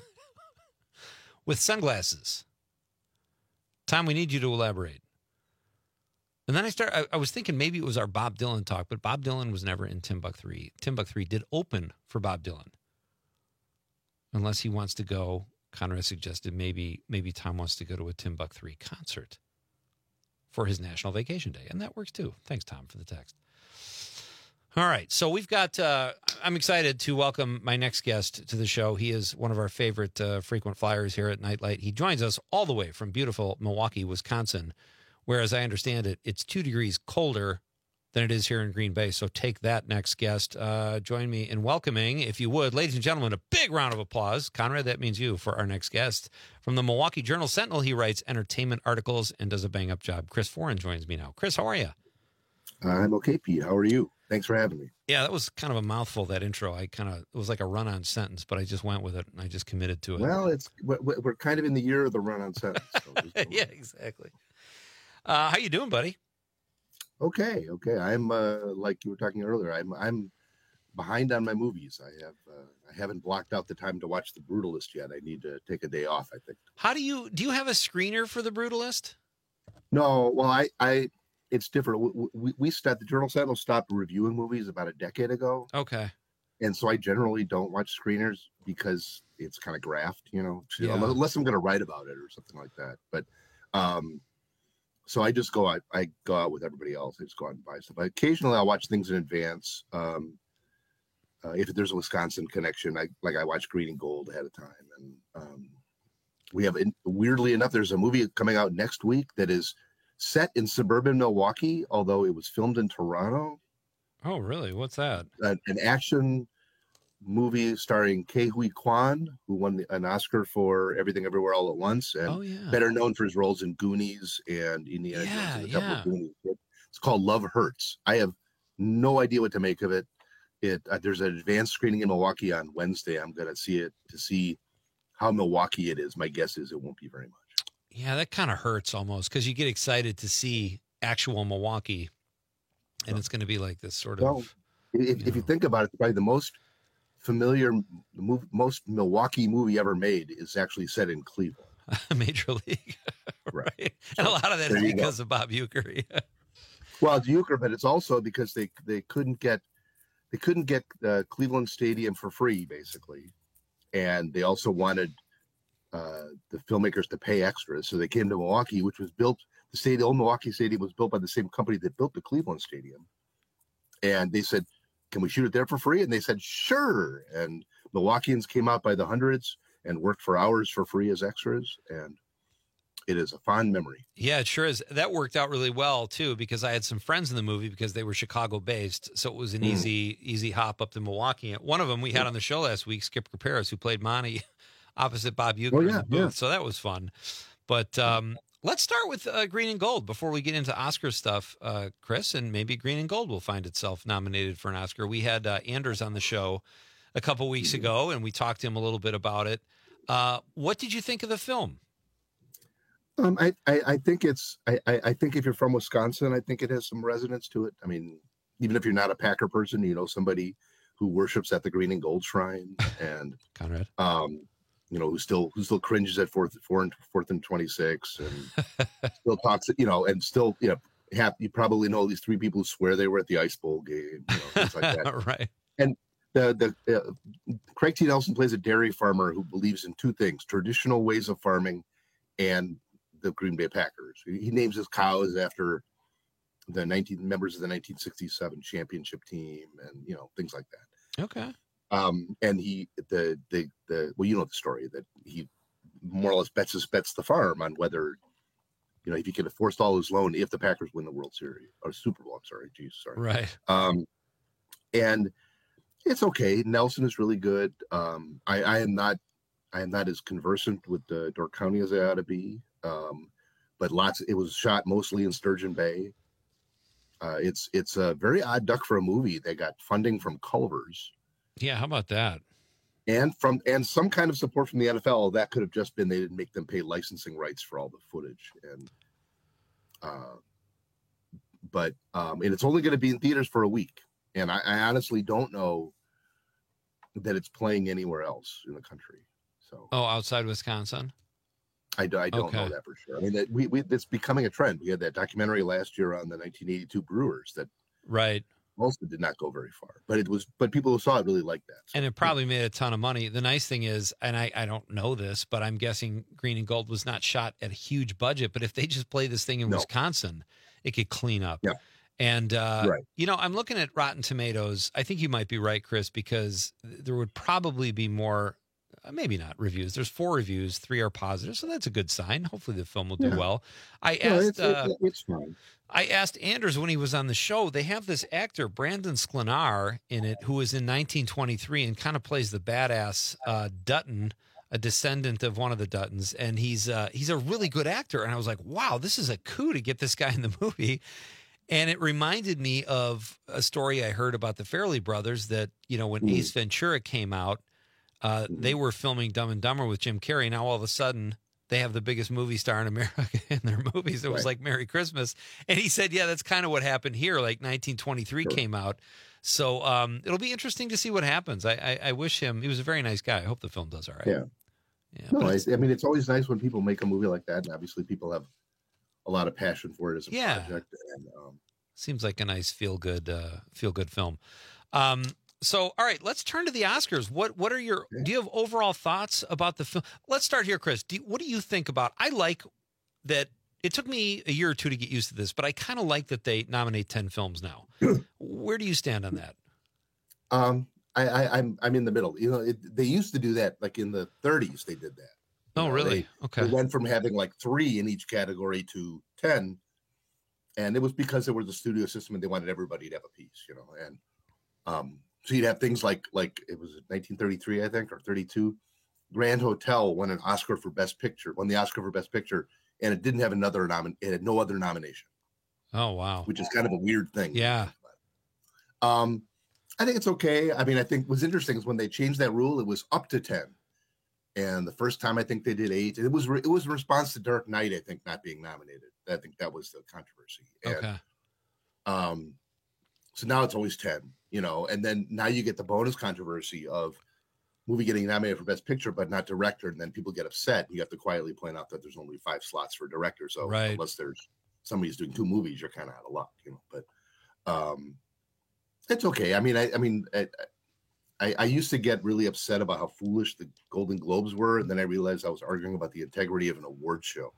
with sunglasses. Tom, we need you to elaborate. And then I was thinking maybe it was our Bob Dylan talk, but Bob Dylan was never in Timbuk 3. Timbuk 3 did open for Bob Dylan. Unless he wants to go, Conrad suggested maybe Tom wants to go to a Timbuk 3 concert for his National Vacation Day. And that works too. Thanks, Tom, for the text. All right, so we've got, I'm excited to welcome my next guest to the show. He is one of our favorite frequent flyers here at Nightlight. He joins us all the way from beautiful Milwaukee, Wisconsin, where, as I understand it, it's 2 degrees colder than it is here in Green Bay. So take that, next guest. Join me in welcoming, if you would, ladies and gentlemen, a big round of applause. Conrad, that means you, for our next guest. From the Milwaukee Journal-Sentinel, he writes entertainment articles and does a bang-up job. Chris Foran joins me now. Chris, how are you? I'm okay, Pete. How are you? Thanks for having me. Yeah, that was kind of a mouthful, that intro. It was like a run-on sentence, but I just went with it, and I just committed to it. Well, we're kind of in the year of the run-on sentence. So yeah, exactly. How you doing, buddy? Okay. I'm like you were talking earlier. I'm behind on my movies. I haven't blocked out the time to watch The Brutalist yet. I need to take a day off, I think. How do you have a screener for The Brutalist? No, well, it's different. We stopped, the Journal-Sentinel stopped reviewing movies about a decade ago. Okay. And so I generally don't watch screeners because it's kind of graft, Yeah. unless I'm going to write about it or something like that. But so I just go out. I go out with everybody else. I just go out and buy stuff. Occasionally I'll watch things in advance. If there's a Wisconsin connection, I watch Green and Gold ahead of time. And we have, weirdly enough, there's a movie coming out next week that is set in suburban Milwaukee, although it was filmed in Toronto. Oh, really? What's that? An action movie starring Ke Huy Quan, who won an Oscar for Everything Everywhere All at Once, and better known for his roles in Goonies and Indiana Jones and a couple of Goonies. It's called Love Hurts. I have no idea what to make of it. There's an advanced screening in Milwaukee on Wednesday. I'm going to see it to see how Milwaukee it is. My guess is it won't be very much. Yeah, that kind of hurts almost, because you get excited to see actual Milwaukee, and it's going to be like this sort of. If you think about it, probably the most familiar, most Milwaukee movie ever made is actually set in Cleveland. Major League. Right. And a lot of that is because of Bob Uecker. Yeah. Well, it's Uecker, but it's also because they couldn't get Cleveland Stadium for free, basically, and they also wanted the filmmakers to pay extras, so they came to Milwaukee, which was built. The old Milwaukee Stadium was built by the same company that built the Cleveland Stadium, and they said, "Can we shoot it there for free?" And they said, "Sure." And Milwaukeeans came out by the hundreds and worked for hours for free as extras, and it is a fond memory. Yeah, it sure is. That worked out really well too, because I had some friends in the movie because they were Chicago based, so it was an easy hop up to Milwaukee. One of them we had on the show last week, Skip Caparis, who played Monty opposite Bob Uecker in the booth. So that was fun. But let's start with Green and Gold before we get into Oscar stuff, Chris, and maybe Green and Gold will find itself nominated for an Oscar. We had Anders on the show a couple weeks ago, and we talked to him a little bit about it. What did you think of the film? I think I think if you're from Wisconsin, I think it has some resonance to it. I mean, even if you're not a Packer person, you know somebody who worships at the Green and Gold Shrine, and Conrad, who still cringes at fourth and 26, and still talks, and still, you probably know at least 3 people who swear they were at the Ice Bowl game, things like that. Right. And the Craig T. Nelson plays a dairy farmer who believes in 2 things: traditional ways of farming and the Green Bay Packers. He names his cows after the members of the 1967 championship team, and things like that. Okay. And well, you know the story, that he more or less bets the farm on whether, if he can forestall his loan if the Packers win the World Series or Super Bowl. I'm sorry. Geez, sorry. Right. And It's okay. Nelson is really good. I am not as conversant with Door County as I ought to be. But it was shot mostly in Sturgeon Bay. It's a very odd duck for a movie. They got funding from Culver's. Yeah, how about that? And some kind of support from the NFL. That could have just been they didn't make them pay licensing rights for all the footage. And it's only going to be in theaters for a week. And I honestly don't know that it's playing anywhere else in the country. So outside Wisconsin? I don't know that for sure. I mean, it's becoming a trend. We had that documentary last year on the 1982 Brewers that also did not go very far, but people who saw it really liked that. And it probably made a ton of money. The nice thing is, and I don't know this, but I'm guessing Green and Gold was not shot at a huge budget, but if they just play this thing in Wisconsin, it could clean up. Yeah. And, I'm looking at Rotten Tomatoes. I think you might be right, Chris, because there would probably be more, maybe not reviews. There's 4 reviews, 3 are positive. So that's a good sign. Hopefully the film will do well. It's fine. I asked Anders when he was on the show, they have this actor, Brandon Sklenar, in it, who was in 1923 and kind of plays the badass Dutton, a descendant of one of the Duttons. And he's a really good actor. And I was like, wow, this is a coup to get this guy in the movie. And it reminded me of a story I heard about the Farrelly brothers that, when Ace Ventura came out, they were filming Dumb and Dumber with Jim Carrey. Now all of a sudden they have the biggest movie star in America in their movies. It was like Merry Christmas. And he said, yeah, that's kind of what happened here. Like 1923 came out. So it'll be interesting to see what happens. I wish him, he was a very nice guy. I hope the film does all right. Yeah. No, I mean, it's always nice when people make a movie like that. And obviously people have a lot of passion for it as a project. And, seems like a nice feel good film. So, all right, let's turn to the Oscars. What are your? Do you have overall thoughts about the film? Let's start here, Chris. What do you think about? I like that. It took me a year or two to get used to this, but I kind of like that they nominate 10 films now. Where do you stand on that? I'm in the middle. They used to do that like in the 30s. They did that. Oh, really? Okay. They went from having like 3 in each category to 10, and it was because there was a studio system and they wanted everybody to have a piece, And so you'd have things like it was 1933, I think, or 32. Grand Hotel won an Oscar for Best Picture, won the Oscar for Best Picture, and it didn't have it had no other nomination. Oh, wow. Which is kind of a weird thing. Yeah. I think it's okay. I mean, I think what's interesting is when they changed that rule, it was up to 10. And the first time I think they did 8. It was in response to Dark Knight, I think, not being nominated. I think that was the controversy. And, so now it's always 10, and then now you get the bonus controversy of movie getting nominated for Best Picture, but not director. And then people get upset. You have to quietly point out that there's only 5 slots for director. So unless there's somebody's doing 2 movies, you're kind of out of luck, but it's okay. I mean, I used to get really upset about how foolish the Golden Globes were. And then I realized I was arguing about the integrity of an award show.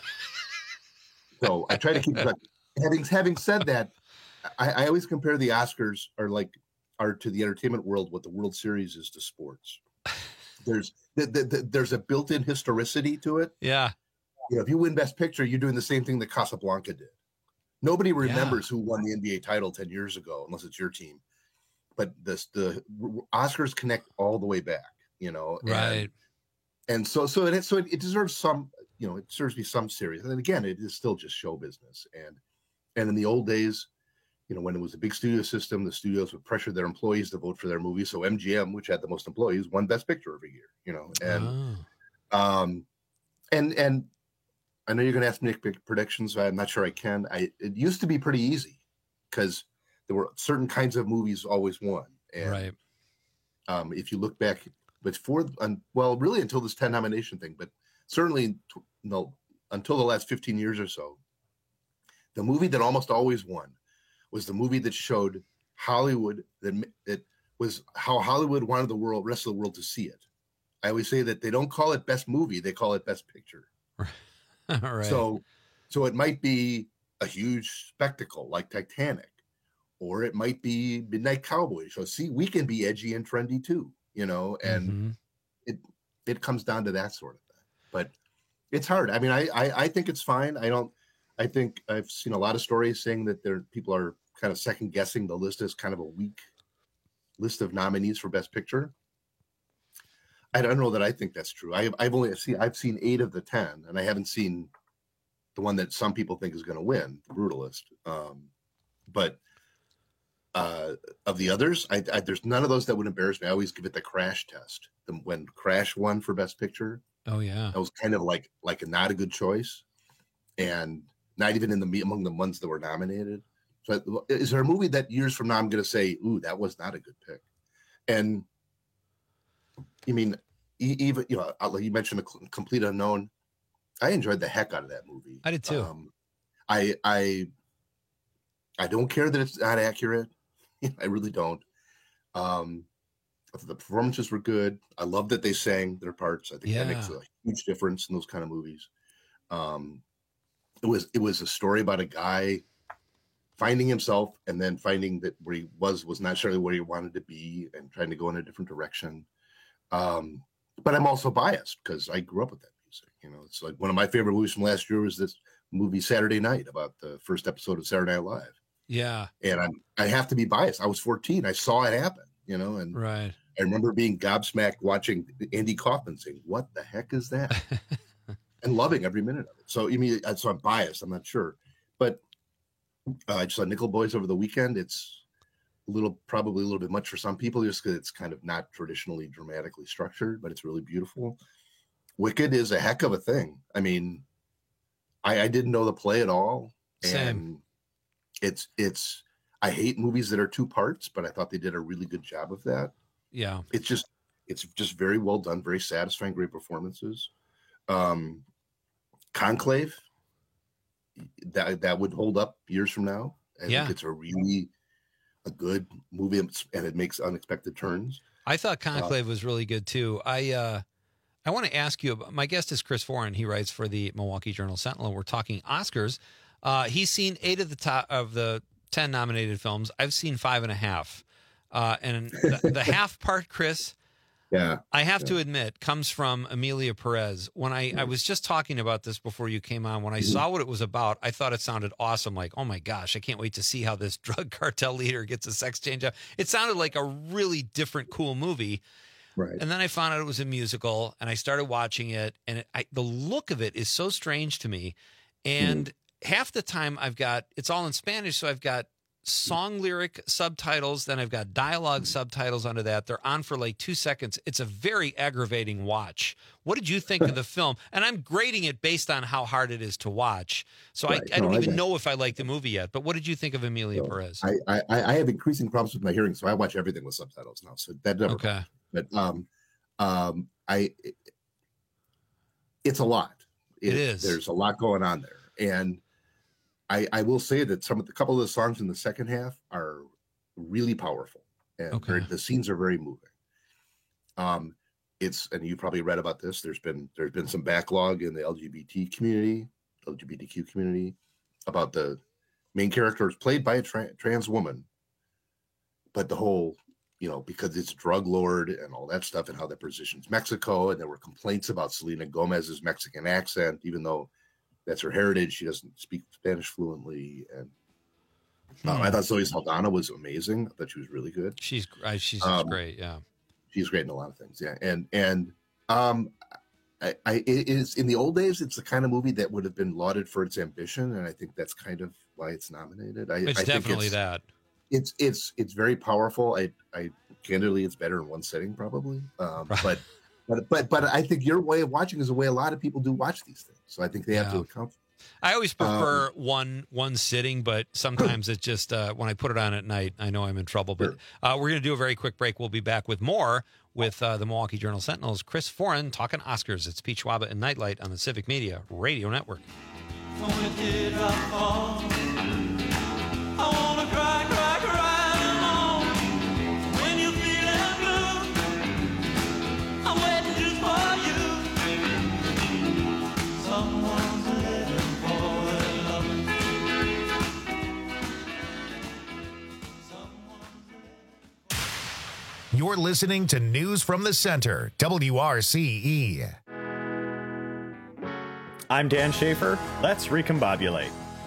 So I try to keep track. Having said that, I always compare the Oscars are to the entertainment world what the World Series is to sports. There's a built-in historicity to it. Yeah. If you win Best Picture, you're doing the same thing that Casablanca did. Nobody remembers who won the NBA title 10 years ago, unless it's your team. But the Oscars connect all the way back, Right. And so it deserves some, it deserves to be some serious. And then again, it is still just show business. And in the old days, when it was a big studio system, the studios would pressure their employees to vote for their movies. So MGM, which had the most employees, won Best Picture every year, and I know you're going to ask me to make predictions. So I'm not sure I can. It used to be pretty easy because there were certain kinds of movies always won. And, if you look back, really until this 10 nomination thing, but certainly until the last 15 years or so, the movie that almost always won was the movie that showed Hollywood that was how Hollywood wanted the rest of the world to see it. I always say that they don't call it best movie; they call it best picture. All right. So it might be a huge spectacle like Titanic, or it might be Midnight Cowboy. So see, we can be edgy and trendy too, and it comes down to that sort of thing. But it's hard. I mean, I think it's fine. I think I've seen a lot of stories saying that people are kind of second guessing the list as kind of a weak list of nominees for Best Picture. I don't know that I think that's true. I've seen 8 of the 10, and I haven't seen the one that some people think is going to win, The Brutalist. But of the others, there's none of those that would embarrass me. I always give it the Crash test. When Crash won for Best Picture, oh yeah, that was kind of like not a good choice, and not even among the ones that were nominated. So, is there a movie that years from now I'm going to say, "Ooh, that was not a good pick"? And you mean even like you mentioned, The Complete Unknown. I enjoyed the heck out of that movie. I did too. I don't care that it's not accurate. I really don't. The performances were good. I love that they sang their parts. I think that makes a huge difference in those kind of movies. It was a story about a guy finding himself and then finding that where he was not necessarily where he wanted to be and trying to go in a different direction. But I'm also biased because I grew up with that music. It's like one of my favorite movies from last year was this movie Saturday Night, about the first episode of Saturday Night Live. Yeah. And I have to be biased. I was 14. I saw it happen, and right. I remember being gobsmacked watching Andy Kaufman saying, "What the heck is that?" and loving every minute of it. So so I'm biased. I'm not sure, but I just saw Nickel Boys over the weekend. It's probably a little bit much for some people, just because it's kind of not traditionally dramatically structured, but it's really beautiful. Wicked is a heck of a thing. I mean, I didn't know the play at all, and it's. I hate movies that are 2 parts, but I thought they did a really good job of that. Yeah, it's just very well done, very satisfying, great performances. Conclave, that would hold up years from now. I think it's a good movie, and it makes unexpected turns. I thought Conclave was really good too. I want to ask you. My guest is Chris Foran. He writes for the Milwaukee Journal-Sentinel. We're talking Oscars. He's seen 8 of the 10 nominated films. I've seen 5.5. And the half part, Chris, I have to admit, comes from Emilia Perez. When I was just talking about this before you came on, when I saw what it was about, I thought it sounded awesome. Like, oh my gosh, I can't wait to see how this drug cartel leader gets a sex change up. It sounded like a really different, cool movie. Right. And then I found out it was a musical, and I started watching it, and the look of it is so strange to me. And half the time it's all in Spanish, so I've got song lyric subtitles, then I've got dialogue subtitles under that. They're on for like 2 seconds. It's a very aggravating watch. What did you think of the film? And I'm grading it based on how hard it is to watch. So I don't even know if I like the movie yet. But what did you think of Emilia Perez? I have increasing problems with my hearing, so I watch everything with subtitles now. So that never But it's a lot. It is. There's a lot going on there, and I will say that a couple of the songs in the second half are really powerful, and the scenes are very moving. And you probably read about this. There's been some backlog in the LGBTQ community about the main character is played by a trans woman, but the whole, because it's drug lord and all that stuff, and how that positions Mexico, and there were complaints about Selena Gomez's Mexican accent, even though that's her heritage. She doesn't speak Spanish fluently, and I thought Zoe Saldana was amazing. I thought she was really good. She's great. Yeah, she's great in a lot of things. Yeah, and it is, in the old days, it's the kind of movie that would have been lauded for its ambition, and I think that's kind of why it's nominated. It's definitely that. It's very powerful. I candidly, it's better in one sitting probably, but. But I think your way of watching is the way a lot of people do watch these things. So I think they have to account for it. I always prefer one sitting, but sometimes it's just when I put it on at night, I know I'm in trouble. But we're going to do a very quick break. We'll be back with more with the Milwaukee Journal-Sentinel's Chris Foran talking Oscars. It's Pete Schwaba and Nightlight on the Civic Media Radio Network. You're listening to News from the Center, WRCE. I'm Dan Schaefer. Let's recombobulate.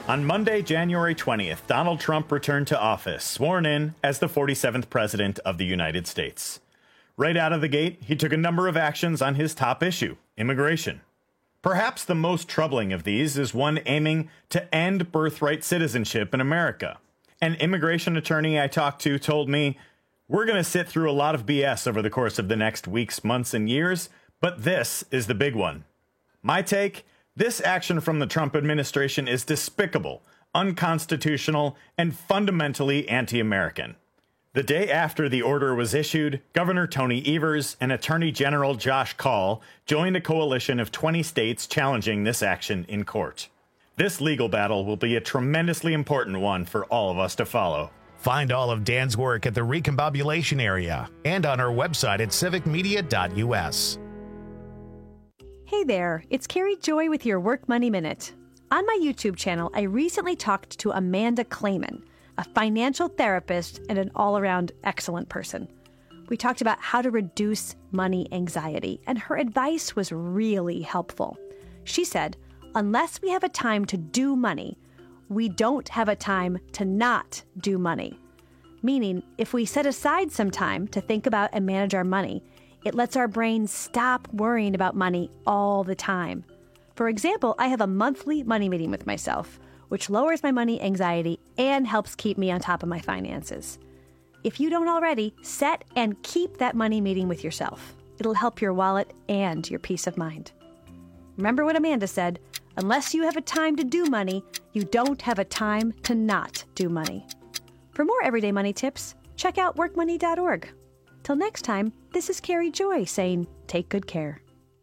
On Monday, January 20th, Donald Trump returned to office, sworn in as the 47th President of the United States. Right out of the gate, he took a number of actions on his top issue, immigration. Perhaps the most troubling of these is one aiming to end birthright citizenship in America. An immigration attorney I talked to told me, "We're going to sit through a lot of BS over the course of the next weeks, months, and years, but this is the big one." My take? This action from the Trump administration is despicable, unconstitutional, and fundamentally anti-American. The day after the order was issued, Governor Tony Evers and Attorney General Josh Kaul joined a coalition of 20 states challenging this action in court. This legal battle will be a tremendously important one for all of us to follow. Find all of Dan's work at the Recombobulation Area and on our website at civicmedia.us. Hey there, it's Carrie Joy with your Work Money Minute. On my YouTube channel, I recently talked to Amanda Clayman, a financial therapist and an all-around excellent person. We talked about how to reduce money anxiety, and her advice was really helpful. She said, unless we have a time to do money, we don't have a time to not do money. Meaning, if we set aside some time to think about and manage our money, it lets our brain stop worrying about money all the time. For example, I have a monthly money meeting with myself, which lowers my money anxiety and helps keep me on top of my finances. If you don't already, set and keep that money meeting with yourself. It'll help your wallet and your peace of mind. Remember what Amanda said, unless you have a time to do money, you don't have a time to not do money. For more everyday money tips, check out workmoney.org. Till next time, this is Carrie Joy saying, take good care.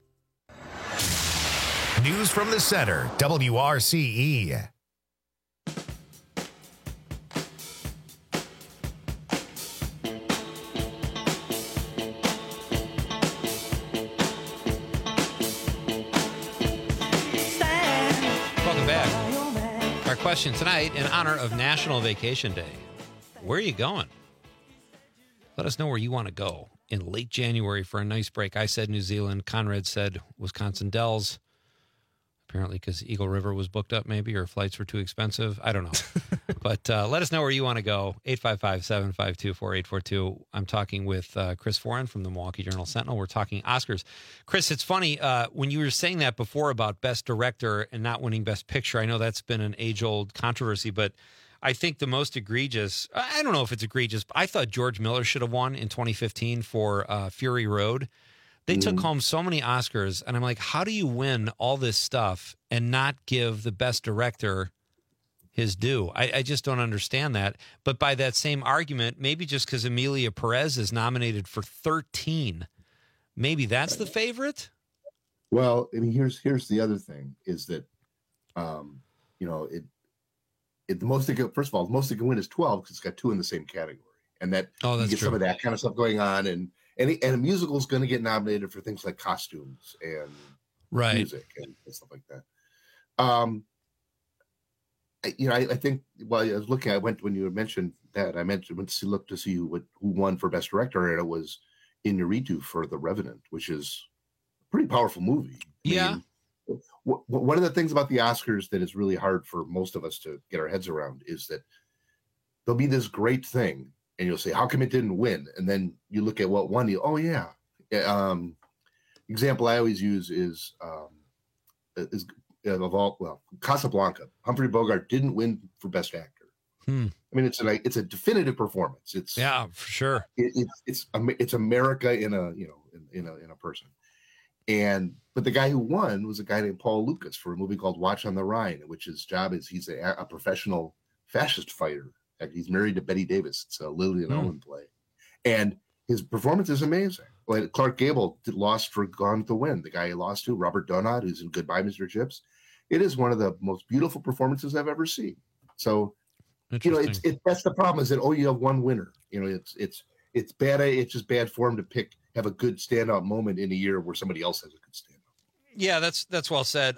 News from the Center, WRCE. Welcome back. Our question tonight, in honor of National Vacation Day. Where are you going? Let us know where you want to go in late January for a nice break. I said New Zealand. Conrad said Wisconsin Dells. Apparently because Eagle River was booked up maybe, or flights were too expensive. I don't know. But let us know where you want to go. 855-752-4842. I'm talking with Chris Foran from the Milwaukee Journal-Sentinel. We're talking Oscars. Chris, it's funny, when you were saying that before about Best Director and not winning Best Picture, I know that's been an age-old controversy, but I think the most egregious, I don't know if it's egregious, but I thought George Miller should have won in 2015 for Fury Road. They took home so many Oscars, and I'm like, how do you win all this stuff and not give the best director his due? I just don't understand that. But by that same argument, maybe just because Emilia Perez is nominated for 13, maybe that's the favorite? Well, I mean, here's the other thing is that, the most it can, first of all, the most it can win is 12 because it's got 2 in the same category, and that you get some of that kind of stuff going on, and a musical is going to get nominated for things like costumes and music and stuff like that. I think while I was looking, when you mentioned that, I went to look to see who won for Best Director, and it was Iñárritu for The Revenant, which is a pretty powerful movie. Yeah. I mean, one of the things about the Oscars that is really hard for most of us to get our heads around is that there'll be this great thing, and you'll say, how come it didn't win? And then you look at what won, example I always use is Casablanca. Humphrey Bogart didn't win for Best Actor. I mean, it's a definitive performance. It's for sure. It's America in a person. But the guy who won was a guy named Paul Lucas for a movie called Watch on the Rhine, which his job is he's a professional fascist fighter. He's married to Betty Davis. It's a Lillian Owen play. And his performance is amazing. Like Clark Gable lost for Gone with the Wind. The guy he lost to, Robert Donat, who's in Goodbye, Mr. Chips. It is one of the most beautiful performances I've ever seen. So, that's the problem is that, you have one winner. It's bad. It's just bad form to have a good standout moment in a year where somebody else has a good standout. Yeah, that's well said.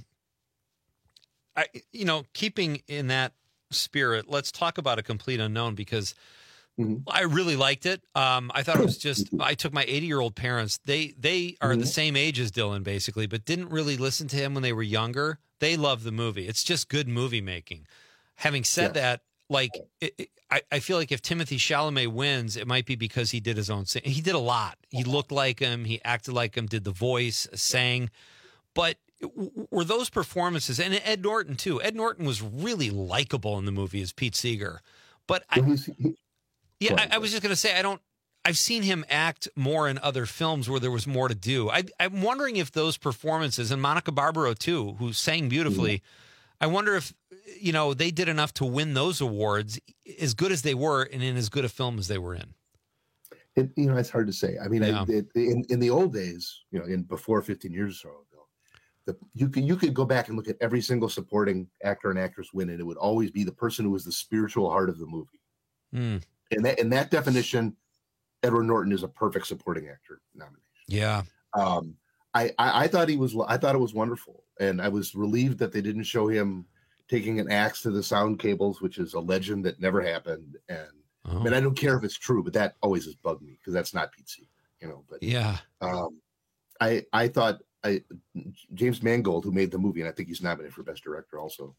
Keeping in that spirit, let's talk about A Complete Unknown, because I really liked it. I thought it was just, I took my 80-year-old parents. They are the same age as Dylan, basically, but didn't really listen to him when they were younger. They love the movie. It's just good movie making. Having said that, like, I feel like if Timothée Chalamet wins, it might be because he did his own thing. He did a lot. He looked like him. He acted like him, did the voice, sang. But were those performances, and Ed Norton too. Ed Norton was really likable in the movie as Pete Seeger. But I was just going to say, I've seen him act more in other films where there was more to do. I'm wondering if those performances, and Monica Barbaro too, who sang beautifully, I wonder if, you know, they did enough to win those awards, as good as they were, and in as good a film as they were in. It's hard to say. I mean, in the old days, before 15 years or so ago, you could go back and look at every single supporting actor and actress win, and it would always be the person who was the spiritual heart of the movie. And in that definition, Edward Norton is a perfect supporting actor nomination. Yeah. I thought it was wonderful, and I was relieved that they didn't show him taking an axe to the sound cables, which is a legend that never happened. And I mean, I don't care if it's true, but that always has bugged me because that's not Pete Seeger, But yeah, I thought James Mangold, who made the movie, and I think he's nominated for Best Director also.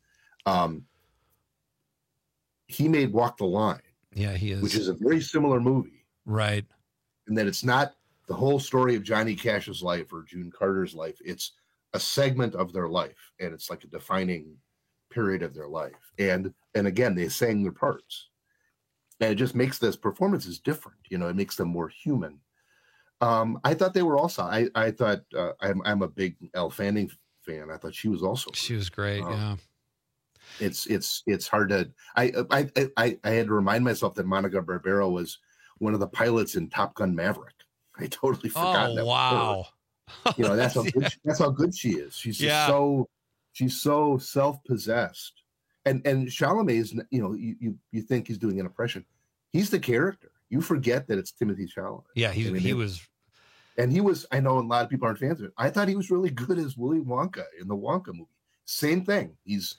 He made Walk the Line. Yeah, he is, which is a very similar movie, right? And that it's not the whole story of Johnny Cash's life or June Carter's life. It's a segment of their life, and it's like a defining period of their life. And again, they sang their parts, and it just makes those performances different. It makes them more human. I thought they were also. I thought I'm a big Elle Fanning fan. I thought she was also. She was great. Yeah. It's hard to. I had to remind myself that Monica Barbaro was one of the pilots in Top Gun Maverick. I totally forgot. Oh, wow. That's how good she is. She's just she's so self-possessed. And Chalamet is, you think he's doing an impression. He's the character. You forget that it's Timothée Chalamet. Yeah, he was. And he was, I know a lot of people aren't fans of it. I thought he was really good as Willy Wonka in the Wonka movie. Same thing. He's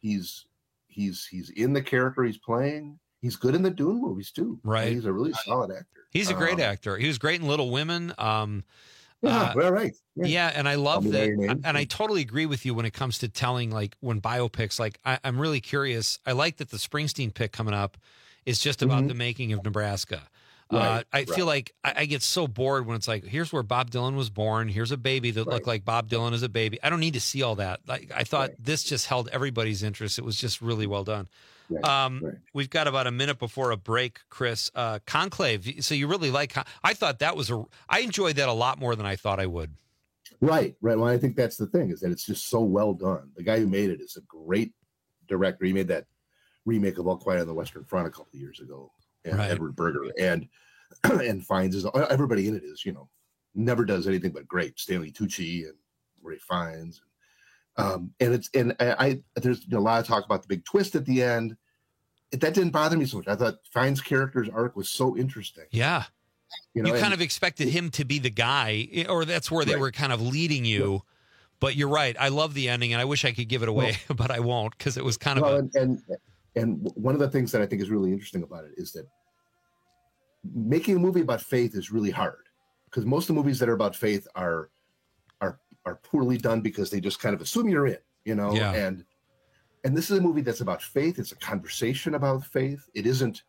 in the character he's playing. He's good in the Dune movies too. Right. He's a really solid actor. He's a great actor. He was great in Little Women. Right. Yeah, and I love that. And I totally agree with you when it comes to telling, like, when biopics, like, I'm really curious. I like that the Springsteen pick coming up is just about the making of Nebraska. I feel like I get so bored when it's like, here's where Bob Dylan was born. Here's a baby that looked like Bob Dylan as a baby. I don't need to see all that. Like, I thought this just held everybody's interest. It was just really well done. We've got about a minute before a break, Chris. Conclave. So you really like? I thought that was I enjoyed that a lot more than I thought I would. Right. Well, I think that's the thing, is that it's just so well done. The guy who made it is a great director. He made that remake of All Quiet on the Western Front a couple of years ago, and Edward Berger, and Fiennes everybody in it is, never does anything but great. Stanley Tucci and Ray Fiennes. There's a lot of talk about the big twist at the end. That didn't bother me so much. I thought Fiennes' character's arc was so interesting. Yeah. You kind of expected him to be the guy, or that's where they were kind of leading you. Right. But you're right. I love the ending, and I wish I could give it away, but I won't, because it was kind of and one of the things that I think is really interesting about it is that making a movie about faith is really hard, because most of the movies that are about faith are poorly done because they just kind of assume you're in, and this is a movie that's about faith. It's a conversation about faith. It isn't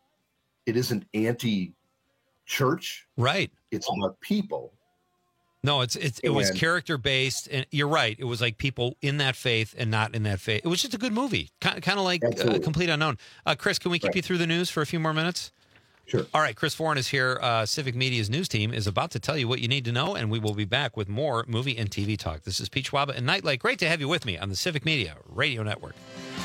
anti-church. Right. It's about people. No, it was character based, and you're right. It was like people in that faith and not in that faith. It was just a good movie, kind of like Complete Unknown. Chris, can we keep you through the news for a few more minutes? Sure. All right, Chris Foran is here. Civic Media's news team is about to tell you what you need to know, and we will be back with more movie and TV talk. This is Pete Schwaba and Nightlight. Great to have you with me on the Civic Media Radio Network.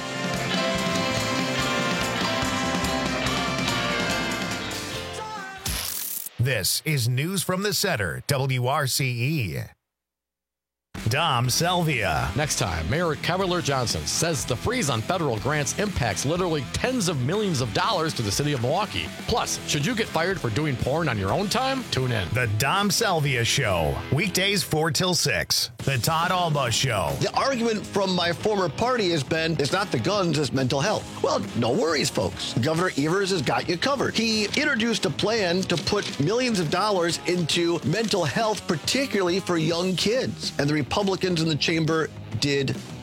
This is News from the Center, WRCE. Dom Selvia. Next time, Mayor Cavalier Johnson says the freeze on federal grants impacts literally tens of millions of dollars to the city of Milwaukee. Plus, should you get fired for doing porn on your own time? Tune in. The Dom Selvia Show, weekdays 4 till 6. The Todd Alba Show. The argument from my former party has been, it's not the guns, it's mental health. Well, no worries, folks. Governor Evers has got you covered. He introduced a plan to put millions of dollars into mental health, particularly for young kids. And the Republicans in the chamber did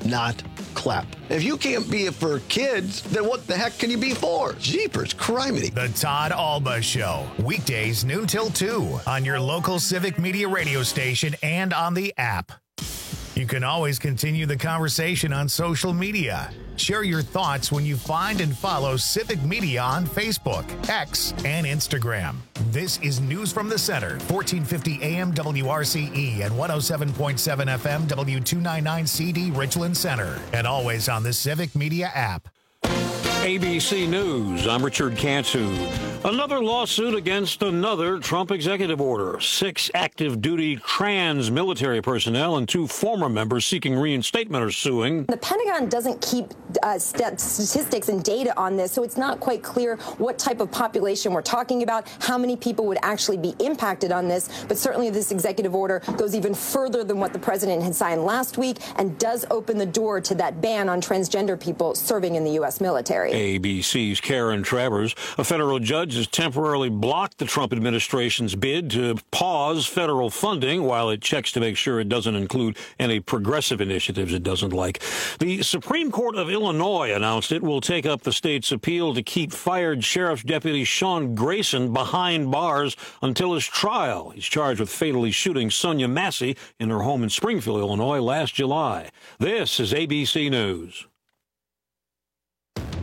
not clap. If you can't be it for kids, then what the heck can you be for? Jeepers criminy. The Todd Alba Show, weekdays noon till 2 on your local Civic Media radio station and on the app. You can always continue the conversation on social media. Share your thoughts when you find and follow Civic Media on Facebook, X, and Instagram. This is News from the Center, 1450 AM WRCE and 107.7 FM W299CD Richland Center, and always on the Civic Media app. ABC News, I'm Richard Cantu. Another lawsuit against another Trump executive order. 6 active duty trans military personnel and 2 former members seeking reinstatement are suing. The Pentagon doesn't keep statistics and data on this, so it's not quite clear what type of population we're talking about, how many people would actually be impacted on this. But certainly this executive order goes even further than what the president had signed last week and does open the door to that ban on transgender people serving in the U.S. military. ABC's Karen Travers. A federal judge has temporarily blocked the Trump administration's bid to pause federal funding while it checks to make sure it doesn't include any progressive initiatives it doesn't like. The Supreme Court of Illinois announced it will take up the state's appeal to keep fired Sheriff's Deputy Sean Grayson behind bars until his trial. He's charged with fatally shooting Sonia Massey in her home in Springfield, Illinois last July. This is ABC News.